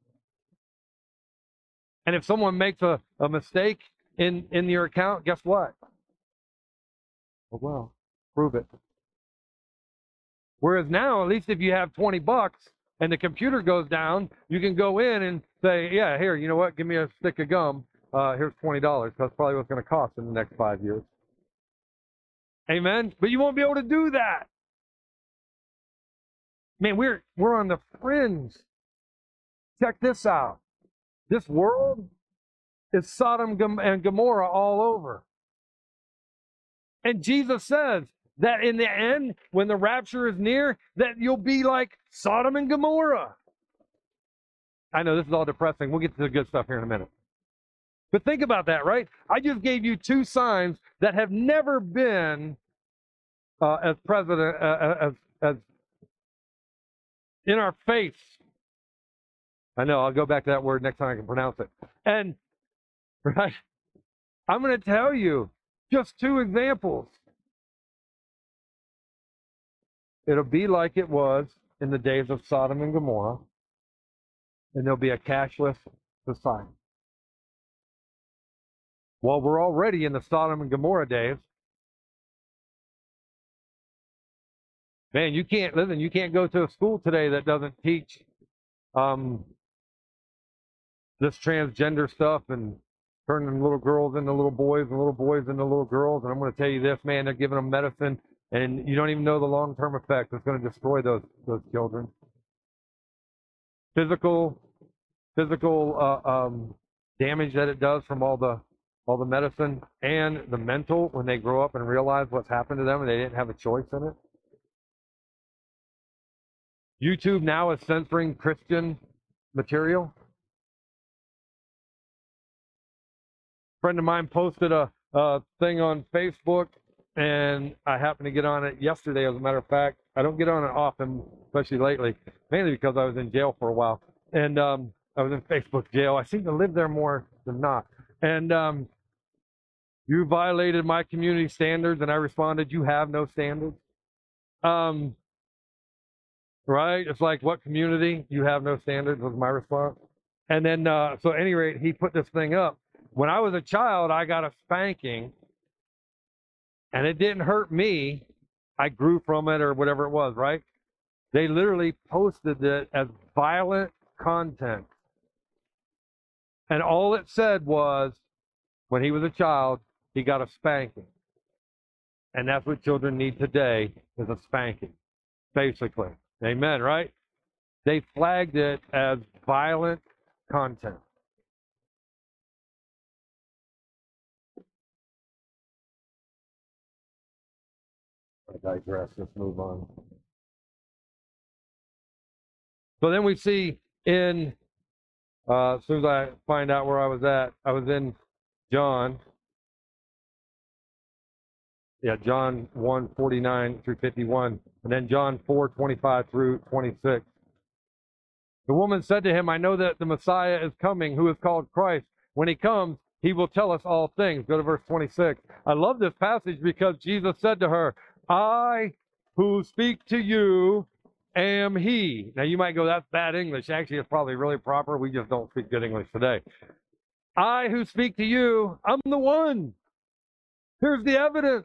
And if someone makes a, a mistake in, in your account, guess what? Oh, well, prove it. Whereas now, at least if you have twenty bucks and the computer goes down, you can go in and say, yeah, here, you know what? Give me a stick of gum. Uh, here's twenty dollars. That's probably what's going to cost in the next five years. Amen? But you won't be able to do that. Man, we're, we're on the fringe. Check this out. This world is Sodom and Gomorrah all over. And Jesus says that in the end, when the rapture is near, that you'll be like Sodom and Gomorrah. I know this is all depressing. We'll get to the good stuff here in a minute. But think about that, right? I just gave you two signs that have never been uh, as president, uh, as, as in our face. I know, I'll go back to that word next time I can pronounce it. And, right, I'm going to tell you just two examples. It'll be like it was in the days of Sodom and Gomorrah, and there'll be a cashless society. Well, we're already in the Sodom and Gomorrah days. Man, you can't, listen, you can't go to a school today that doesn't teach um, this transgender stuff and turning little girls into little boys and little boys into little girls. And I'm going to tell you this, man, they're giving them medicine, and you don't even know the long-term effects. It's going to destroy those those children. Physical, physical uh, um, damage that it does from all the all the medicine, and the mental when they grow up and realize what's happened to them and they didn't have a choice in it. YouTube now is censoring Christian material. A friend of mine posted a, a thing on Facebook, and I happened to get on it yesterday, as a matter of fact. I don't get on it often, especially lately, mainly because I was in jail for a while. And um, I was in Facebook jail. I seem to live there more than not. And um, you violated my community standards, and I responded, you have no standards. Um, right? It's like, what community? You have no standards was my response. And then, uh, so at any rate, he put this thing up. When I was a child, I got a spanking, and it didn't hurt me. I grew from it or whatever it was, right? They literally posted it as violent content. And all it said was, when he was a child, he got a spanking. And that's what children need today, is a spanking, basically. Amen, right? They flagged it as violent content. I digress. Let's move on. So then we see in, uh, as soon as I find out where I was at, I was in John. Yeah, John one, forty-nine through fifty-one, and then John four, twenty-five through twenty-six. The woman said to him, I know that the Messiah is coming, who is called Christ. When he comes, he will tell us all things. Go to verse twenty-six. I love this passage because Jesus said to her, I who speak to you am he. Now you might go, that's bad English. Actually, it's probably really proper. We just don't speak good English today. I who speak to you, I'm the one. Here's the evidence.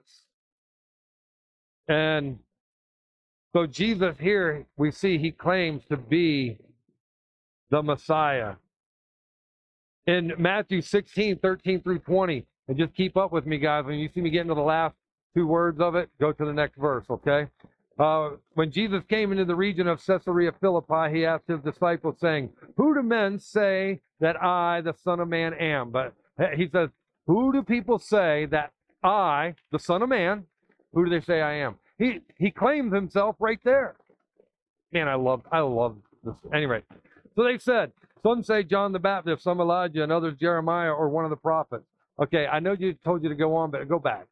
And so Jesus here, we see he claims to be the Messiah. In Matthew sixteen, thirteen through twenty, and just keep up with me, guys. When you see me get into the last two words of it, go to the next verse, okay? Uh, when Jesus came into the region of Caesarea Philippi, he asked his disciples, saying, who do men say that I, the Son of Man, am? But he says, who do people say that I, the Son of Man, who do they say I am? He he claims himself right there. Man, I love I love this. Anyway, so they said, some say John the Baptist, some Elijah, and others Jeremiah or one of the prophets. Okay, I know you told you to go on, but go back.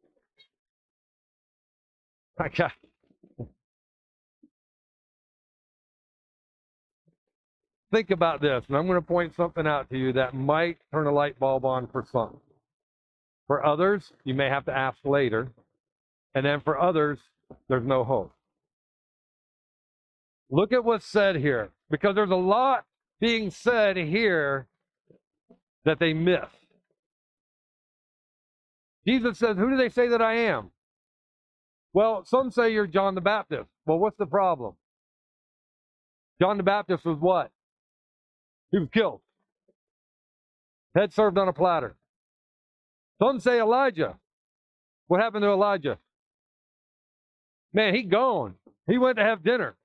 Okay. Think about this, and I'm going to point something out to you that might turn a light bulb on for some. For others, you may have to ask later. And then for others, there's no hope. Look at what's said here. because there's a lot being said here that they miss. Jesus says, who do they say that I am? Well, some say you're John the Baptist. Well, what's the problem? John the Baptist was what? He was killed. Head served on a platter. Some say Elijah. What happened to Elijah? Man, he gone. He went to have dinner.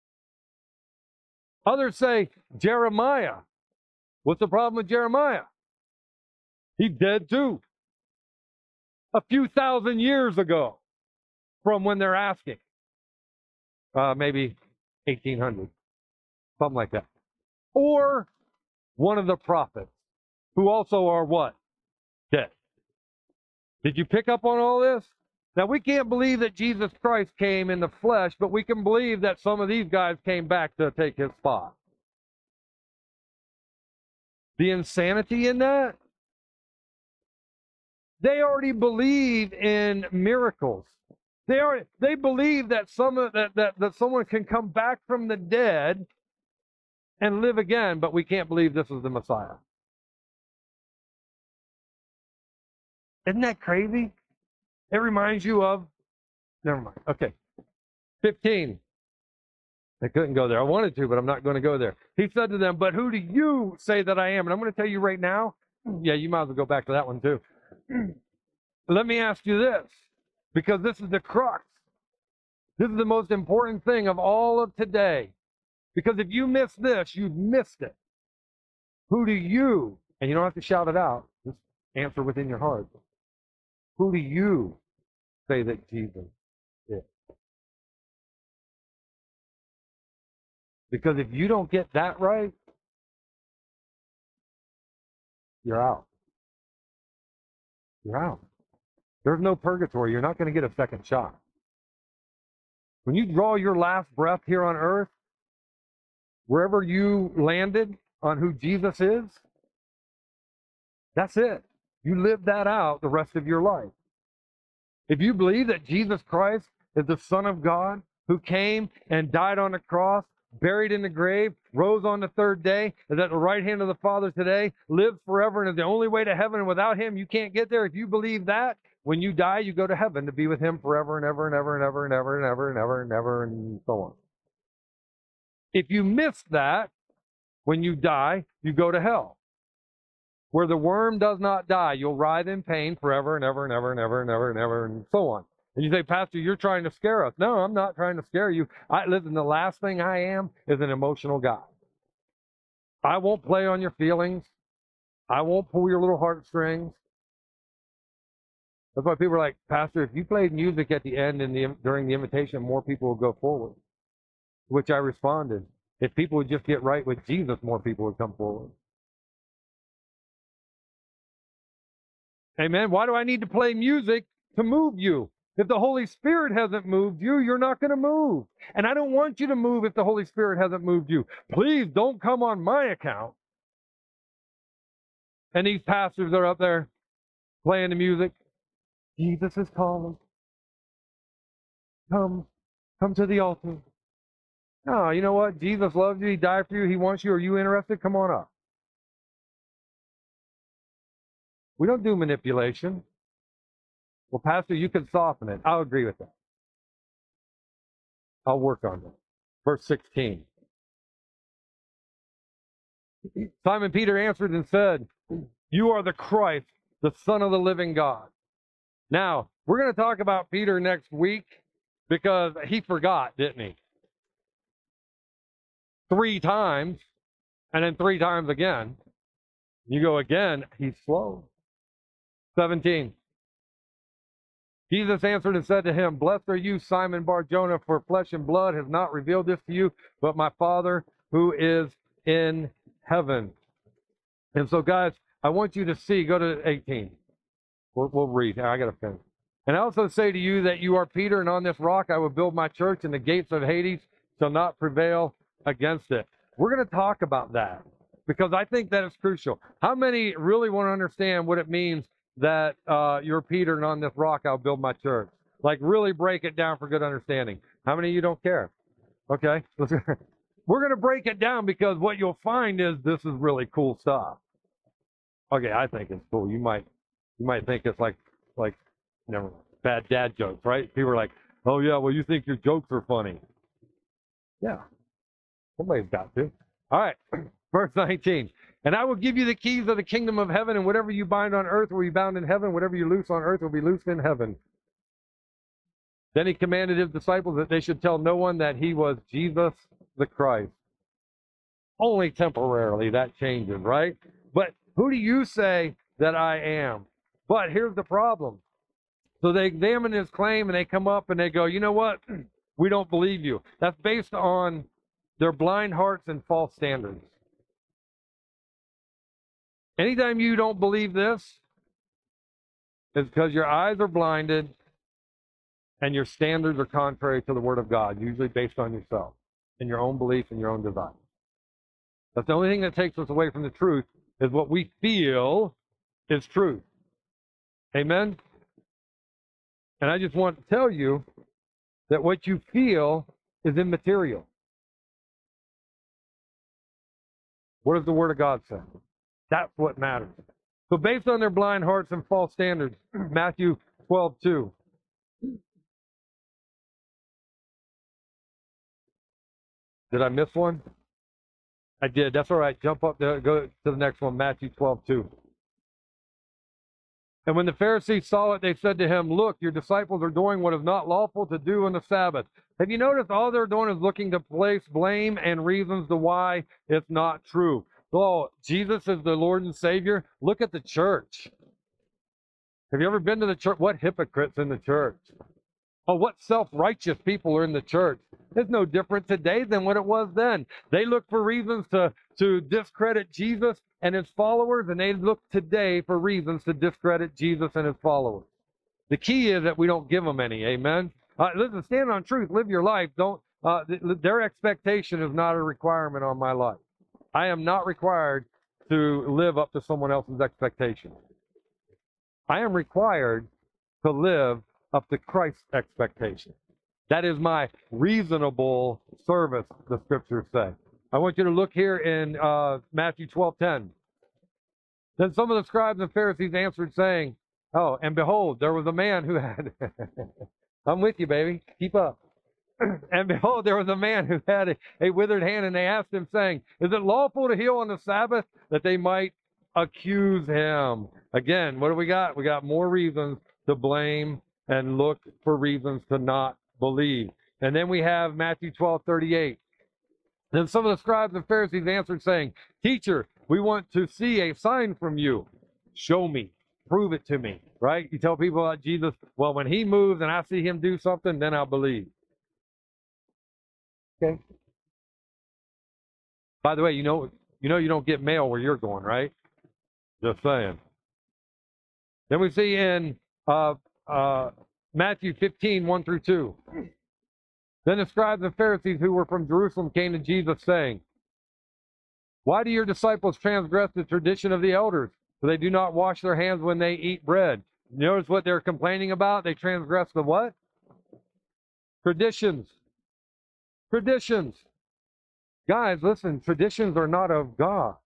Others say Jeremiah. What's the problem with Jeremiah? He's dead too. A few thousand years ago from when they're asking. Uh, maybe eighteen hundred. Something like that. Or one of the prophets who also are what? Dead. Did you pick up on all this? Now, we can't believe that Jesus Christ came in the flesh, but we can believe that some of these guys came back to take his spot. The insanity in that? They already believe in miracles. They are they believe that some that, that, that someone can come back from the dead and live again, but we can't believe this is the Messiah. Isn't that crazy? It reminds you of, never mind. Okay. fifteen. I couldn't go there. I wanted to, but I'm not going to go there. He said to them, but who do you say that I am? And I'm going to tell you right now. Yeah, you might as well go back to that one too. Let me ask you this, because this is the crux. This is the most important thing of all of today. Because if you miss this, you've missed it. Who do you, and you don't have to shout it out, just answer within your heart. Who do you say that Jesus is? Because if you don't get that right, you're out. You're out. There's no purgatory. You're not going to get a second shot. When you draw your last breath here on earth, wherever you landed on who Jesus is, that's it. You live that out the rest of your life. If you believe that Jesus Christ is the Son of God who came and died on the cross, buried in the grave, rose on the third day, is at the right hand of the Father today, lives forever, and is the only way to heaven, and without him you can't get there. If you believe that, when you die, you go to heaven to be with him forever and ever and ever and ever and ever and ever and ever and ever and so on. If you miss that, when you die, you go to hell, where the worm does not die. You'll writhe in pain forever and ever and ever and ever and ever and ever and so on. And you say, Pastor, you're trying to scare us. No, I'm not trying to scare you. I, listen, the last thing I am is an emotional guy. I won't play on your feelings. I won't pull your little heartstrings. That's why people are like, Pastor, if you played music at the end and the, during the invitation, more people will go forward. Which I responded. If people would just get right with Jesus, more people would come forward. Amen. Why do I need to play music to move you? If the Holy Spirit hasn't moved you, you're not going to move. And I don't want you to move if the Holy Spirit hasn't moved you. Please don't come on my account. And these pastors are up there playing the music. Jesus is calling. Come, come to the altar. No, you know what? Jesus loves you. He died for you. He wants you. Are you interested? Come on up. We don't do manipulation. Well, Pastor, you can soften it. I'll agree with that. I'll work on that. Verse sixteen. Simon Peter answered and said, you are the Christ, the Son of the living God. Now, we're going to talk about Peter next week because he forgot, didn't he? Three times, and then three times again. You go again, he's slow. seventeen. Jesus answered and said to him, blessed are you, Simon Bar-Jonah, for flesh and blood has not revealed this to you, but my Father who is in heaven. And so, guys, I want you to see, go to eighteen. We'll, we'll read. I got to finish. And I also say to you that you are Peter, and on this rock I will build my church, and the gates of Hades shall not prevail against it. We're going to talk about that because I think that is crucial. How many really want to understand what it means that uh, you're Peter, and on this rock I'll build my church? Like, really break it down for good understanding. How many of you don't care? Okay. we're going to break it down because what you'll find is this is really cool stuff. Okay, I think it's cool. You might you might think it's like like never mind, bad dad jokes, right? People are like, oh yeah, well you think your jokes are funny. Yeah, somebody's got to. All right, verse nineteen. And I will give you the keys of the kingdom of heaven, and whatever you bind on earth will be bound in heaven, whatever you loose on earth will be loosed in heaven. Then he commanded his disciples that they should tell no one that he was Jesus the Christ. Only temporarily that changes, right? But who do you say that I am? But here's the problem. So they examine his claim and they come up and they go, you know what? We don't believe you. That's based on their blind hearts and false standards. Anytime you don't believe this, it's because your eyes are blinded and your standards are contrary to the Word of God, usually based on yourself and your own beliefs and your own desires. That's the only thing that takes us away from the truth is what we feel is truth. Amen? And I just want to tell you that what you feel is immaterial. What does the Word of God say? That's what matters. So based on their blind hearts and false standards, Matthew twelve two. Did I miss one? I did. That's all right. Jump up there. Go to the next one, Matthew twelve two. And when the Pharisees saw it, they said to him, look, your disciples are doing what is not lawful to do on the Sabbath. Have you noticed all they're doing is looking to place blame and reasons to why it's not true? Oh, Jesus is the Lord and Savior. Look at the church. Have you ever been to the church? What hypocrites in the church? Oh, what self-righteous people are in the church? It's no different today than what it was then. They look for reasons to, to discredit Jesus and his followers, and they look today for reasons to discredit Jesus and his followers. The key is that we don't give them any. Amen? Uh, listen, stand on truth. Live your life. Don't. Uh, th- their expectation is not a requirement on my life. I am not required to live up to someone else's expectation. I am required to live up to Christ's expectation. That is my reasonable service, the scriptures say. I want you to look here in uh, Matthew twelve ten. Then some of the scribes and Pharisees answered, saying, oh, and behold, there was a man who had... I'm with you, baby. Keep up. And behold, there was a man who had a, a withered hand, and they asked him, saying, is it lawful to heal on the Sabbath? That they might accuse him. Again, what do we got? We got more reasons to blame and look for reasons to not believe. And then we have Matthew twelve thirty-eight. Then some of the scribes and Pharisees answered, saying, teacher, we want to see a sign from you. Show me. Prove it to me. Right? You tell people about Jesus, well, when he moves and I see him do something, then I'll believe. Okay. By the way, you know, you know you don't get mail where you're going, right? Just saying. Then we see in uh, uh, Matthew fifteen, one through two. Then the scribes and Pharisees who were from Jerusalem came to Jesus, saying, why do your disciples transgress the tradition of the elders? For they do not wash their hands when they eat bread. Notice what they're complaining about? They transgress the what? Traditions. Traditions. Guys, listen, traditions are not of God.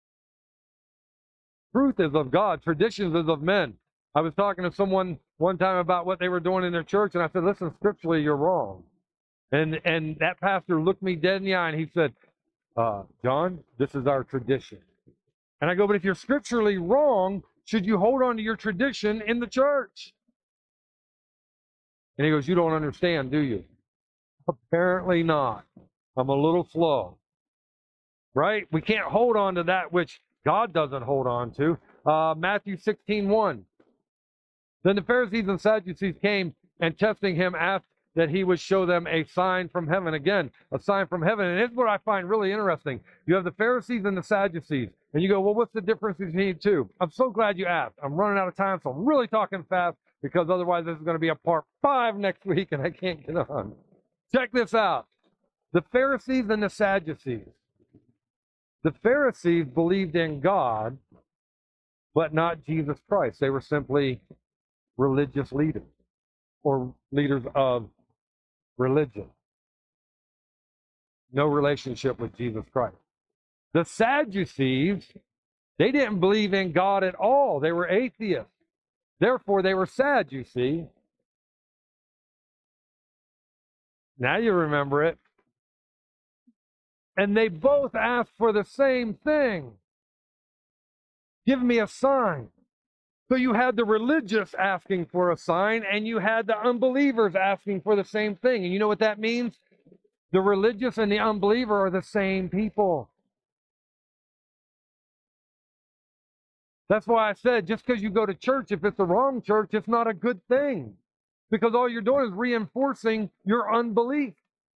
Truth is of God. Traditions is of men. I was talking to someone one time about what they were doing in their church, and I said, listen, scripturally, you're wrong. And and that pastor looked me dead in the eye, and he said, uh, John, this is our tradition. And I go, but if you're scripturally wrong, should you hold on to your tradition in the church? And he goes, you don't understand, do you? Apparently not. I'm a little slow. Right? We can't hold on to that which God doesn't hold on to. Uh, Matthew sixteen, one. Then the Pharisees and Sadducees came and testing him asked that he would show them a sign from heaven. Again, a sign from heaven. And here's what I find really interesting. You have the Pharisees and the Sadducees. And you go, well, what's the difference between the two? I'm so glad you asked. I'm running out of time, so I'm really talking fast because otherwise this is going to be a part five next week and I can't get on. Check this out. The Pharisees and the Sadducees. The Pharisees believed in God, but not Jesus Christ. They were simply religious leaders or leaders of religion. no relationship with Jesus Christ. The Sadducees, they didn't believe in God at all. They were atheists. Therefore, they were sad, you see. Now you remember it. And they both asked for the same thing. Give me a sign. So you had the religious asking for a sign, and you had the unbelievers asking for the same thing. And you know what that means? The religious and the unbeliever are the same people. That's why I said, just because you go to church, if it's the wrong church, it's not a good thing. Because all you're doing is reinforcing your unbelief.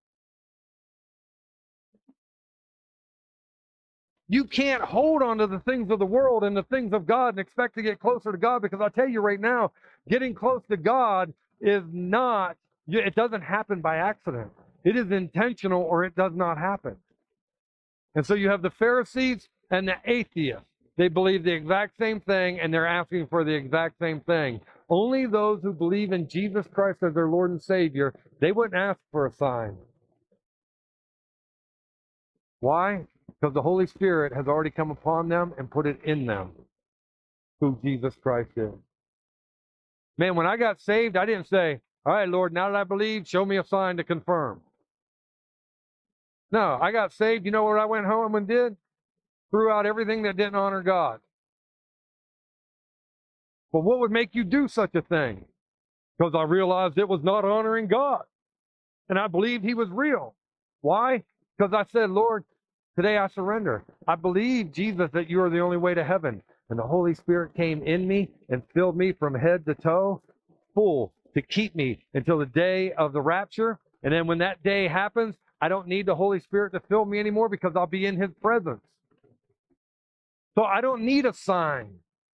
You can't hold on to the things of the world and the things of God and expect to get closer to God, because I'll tell you right now, getting close to God is not, it doesn't happen by accident. It is intentional, or it does not happen. And so you have the Pharisees and the atheists. They believe the exact same thing, and they're asking for the exact same thing. Only those who believe in Jesus Christ as their Lord and Savior, they wouldn't ask for a sign. Why? Because the Holy Spirit has already come upon them and put it in them, who Jesus Christ is. Man, when I got saved, I didn't say, all right, Lord, now that I believe, show me a sign to confirm. No, I got saved. You know what I went home and did? Threw out everything that didn't honor God. Well, what would make you do such a thing? Because I realized it was not honoring God. And I believed He was real. Why? Because I said, Lord, today I surrender. I believe, Jesus, that you are the only way to heaven. And the Holy Spirit came in me and filled me from head to toe, full, to keep me until the day of the rapture. And then when that day happens, I don't need the Holy Spirit to fill me anymore, because I'll be in His presence. So I don't need a sign.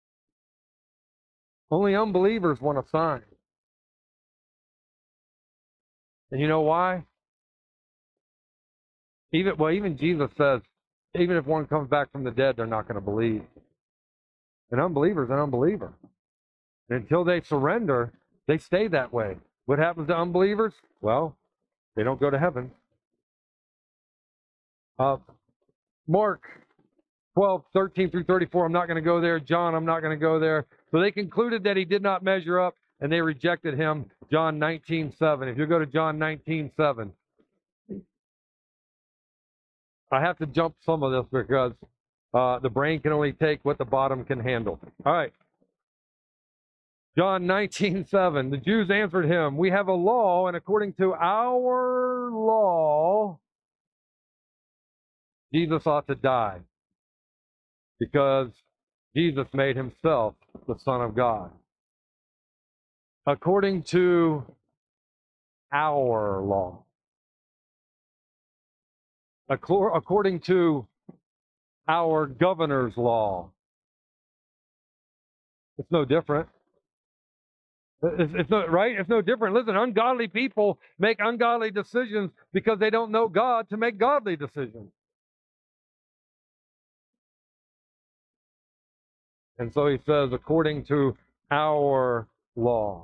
Only unbelievers want a sign. And you know why? Even well, even Jesus says, even if one comes back from the dead, they're not going to believe. An unbeliever is an unbeliever. And until they surrender, they stay that way. What happens to unbelievers? Well, they don't go to heaven. Uh, Mark twelve, thirteen through thirty-four, I'm not going to go there. John, I'm not going to go there. So they concluded that he did not measure up, and they rejected him. John nineteen seven. If you go to John nineteen seven. I have to jump some of this because uh, the brain can only take what the bottom can handle. All right. John nineteen seven. The Jews answered him, we have a law, and according to our law, Jesus ought to die, because Jesus made himself the Son of God. According to our law. According to our governor's law. It's no different. It's, it's no, right? It's no different. Listen, ungodly people make ungodly decisions because they don't know God to make godly decisions. And so he says, according to our law.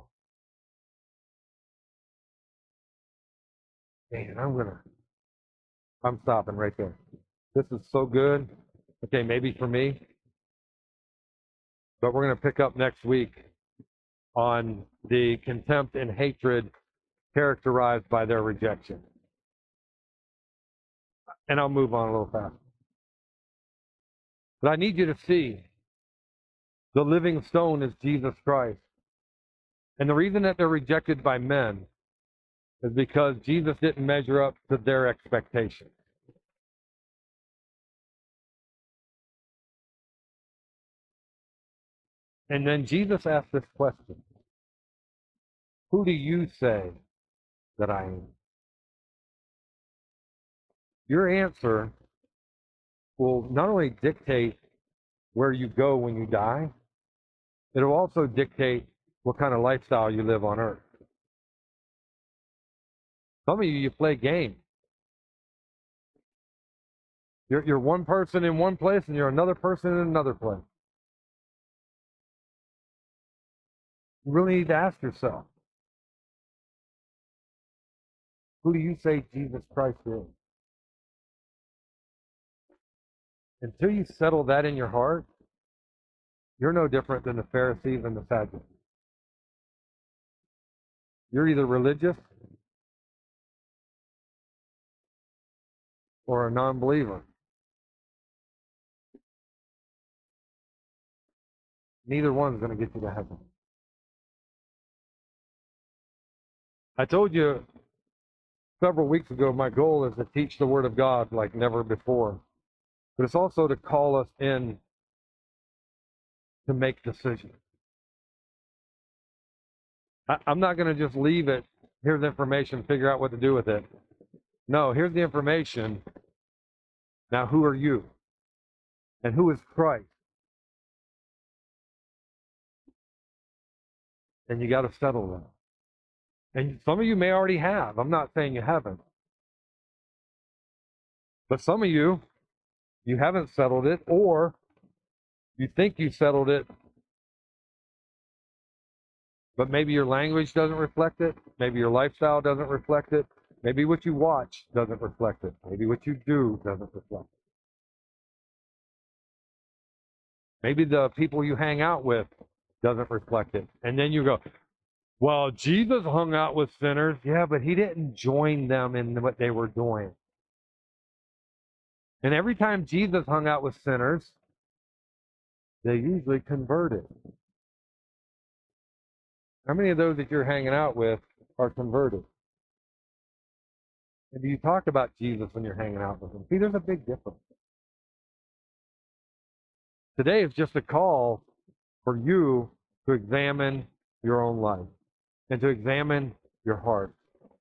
Man, I'm going to, I'm stopping right there. This is so good. Okay, maybe for me. But we're going to pick up next week on the contempt and hatred characterized by their rejection. And I'll move on a little fast. But I need you to see the living stone is Jesus Christ. And the reason that they're rejected by men is because Jesus didn't measure up to their expectations. And then Jesus asked this question: who do you say that I am? Your answer will not only dictate where you go when you die, it'll also dictate what kind of lifestyle you live on earth. Some of you, you play games. You're, you're one person in one place and you're another person in another place. You really need to ask yourself, who do you say Jesus Christ is? Until you settle that in your heart, you're no different than the Pharisees and the Sadducees. You're either religious or a non-believer. Neither one's going to get you to heaven. I told you several weeks ago, my goal is to teach the Word of God like never before. But it's also to call us in to make decisions. I, I'm not going to just leave it, here's information, figure out what to do with it. No, here's the information. Now, who are you? And who is Christ? And you got to settle that. And some of you may already have. I'm not saying you haven't. But some of you, you haven't settled it, or you think you settled it, but maybe your language doesn't reflect it. Maybe your lifestyle doesn't reflect it. Maybe what you watch doesn't reflect it. Maybe what you do doesn't reflect it. Maybe the people you hang out with doesn't reflect it. And then you go, well, Jesus hung out with sinners. Yeah, but he didn't join them in what they were doing. And every time Jesus hung out with sinners, they usually converted. How many of those that you're hanging out with are converted? And do you talk about Jesus when you're hanging out with them? See, there's a big difference. Today is just a call for you to examine your own life and to examine your heart.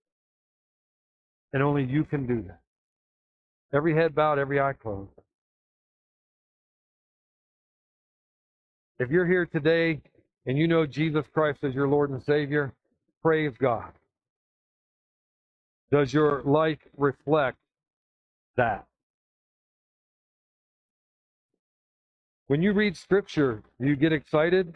And only you can do that. Every head bowed, every eye closed. If you're here today and you know Jesus Christ as your Lord and Savior, praise God. Does your life reflect that? When you read Scripture, do you get excited?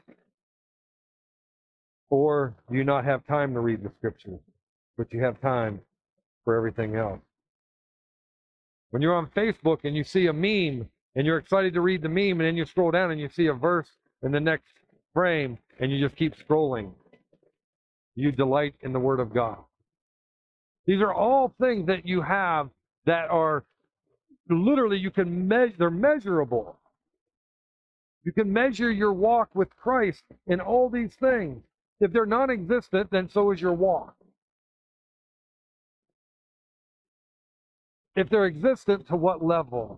Or do you not have time to read the Scriptures, but you have time for everything else? When you're on Facebook and you see a meme and you're excited to read the meme, and then you scroll down and you see a verse in the next frame and you just keep scrolling, you delight in the Word of God. These are all things that you have that are literally, you can measure, they're measurable. You can measure your walk with Christ in all these things. If they're non-existent, then so is your walk. If they're existent, to what level?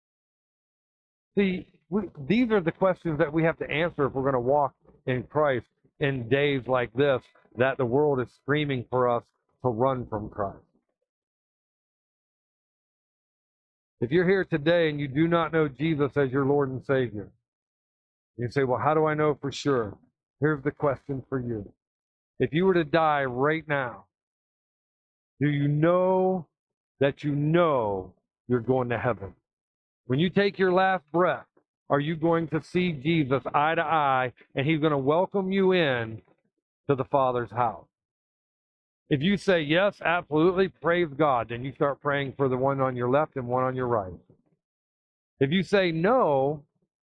See, we, these are the questions that we have to answer if we're going to walk in Christ in days like this, that the world is screaming for us to run from Christ. If you're here today and you do not know Jesus as your Lord and Savior, you say, well, how do I know for sure? Here's the question for you. If you were to die right now, do you know that you know you're going to heaven? When you take your last breath, are you going to see Jesus eye to eye, and he's going to welcome you in to the Father's house? If you say yes, absolutely, praise God, then you start praying for the one on your left and one on your right. If you say no,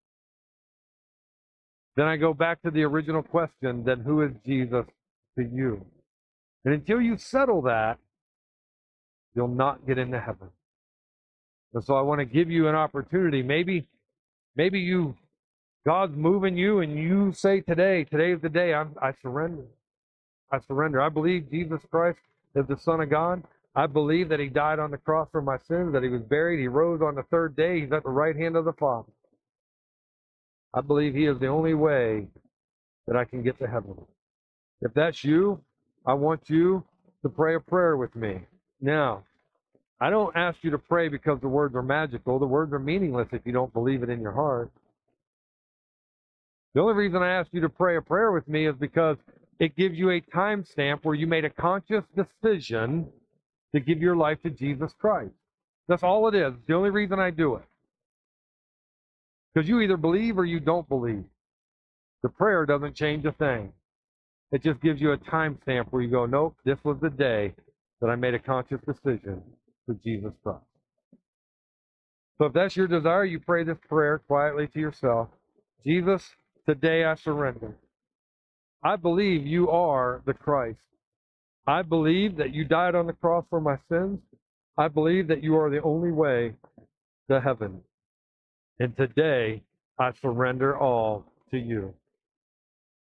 then I go back to the original question, then who is Jesus to you? And until you settle that, you'll not get into heaven. And so I want to give you an opportunity. Maybe, maybe you, God's moving you, and you say today, today is the day I'm, I surrender. I surrender. I believe Jesus Christ is the Son of God. I believe that he died on the cross for my sins, that he was buried, he rose on the third day, he's at the right hand of the Father. I believe he is the only way that I can get to heaven. If that's you, I want you to pray a prayer with me. Now, I don't ask you to pray because the words are magical. The words are meaningless if you don't believe it in your heart. The only reason I ask you to pray a prayer with me is because it gives you a timestamp where you made a conscious decision to give your life to Jesus Christ. That's all it is. It's the only reason I do it. Because you either believe or you don't believe. The prayer doesn't change a thing. It just gives you a timestamp where you go, nope, this was the day that I made a conscious decision for Jesus Christ. So if that's your desire, you pray this prayer quietly to yourself. Jesus, today I surrender. I believe you are the Christ. I believe that you died on the cross for my sins. I believe that you are the only way to heaven. And today I surrender all to you.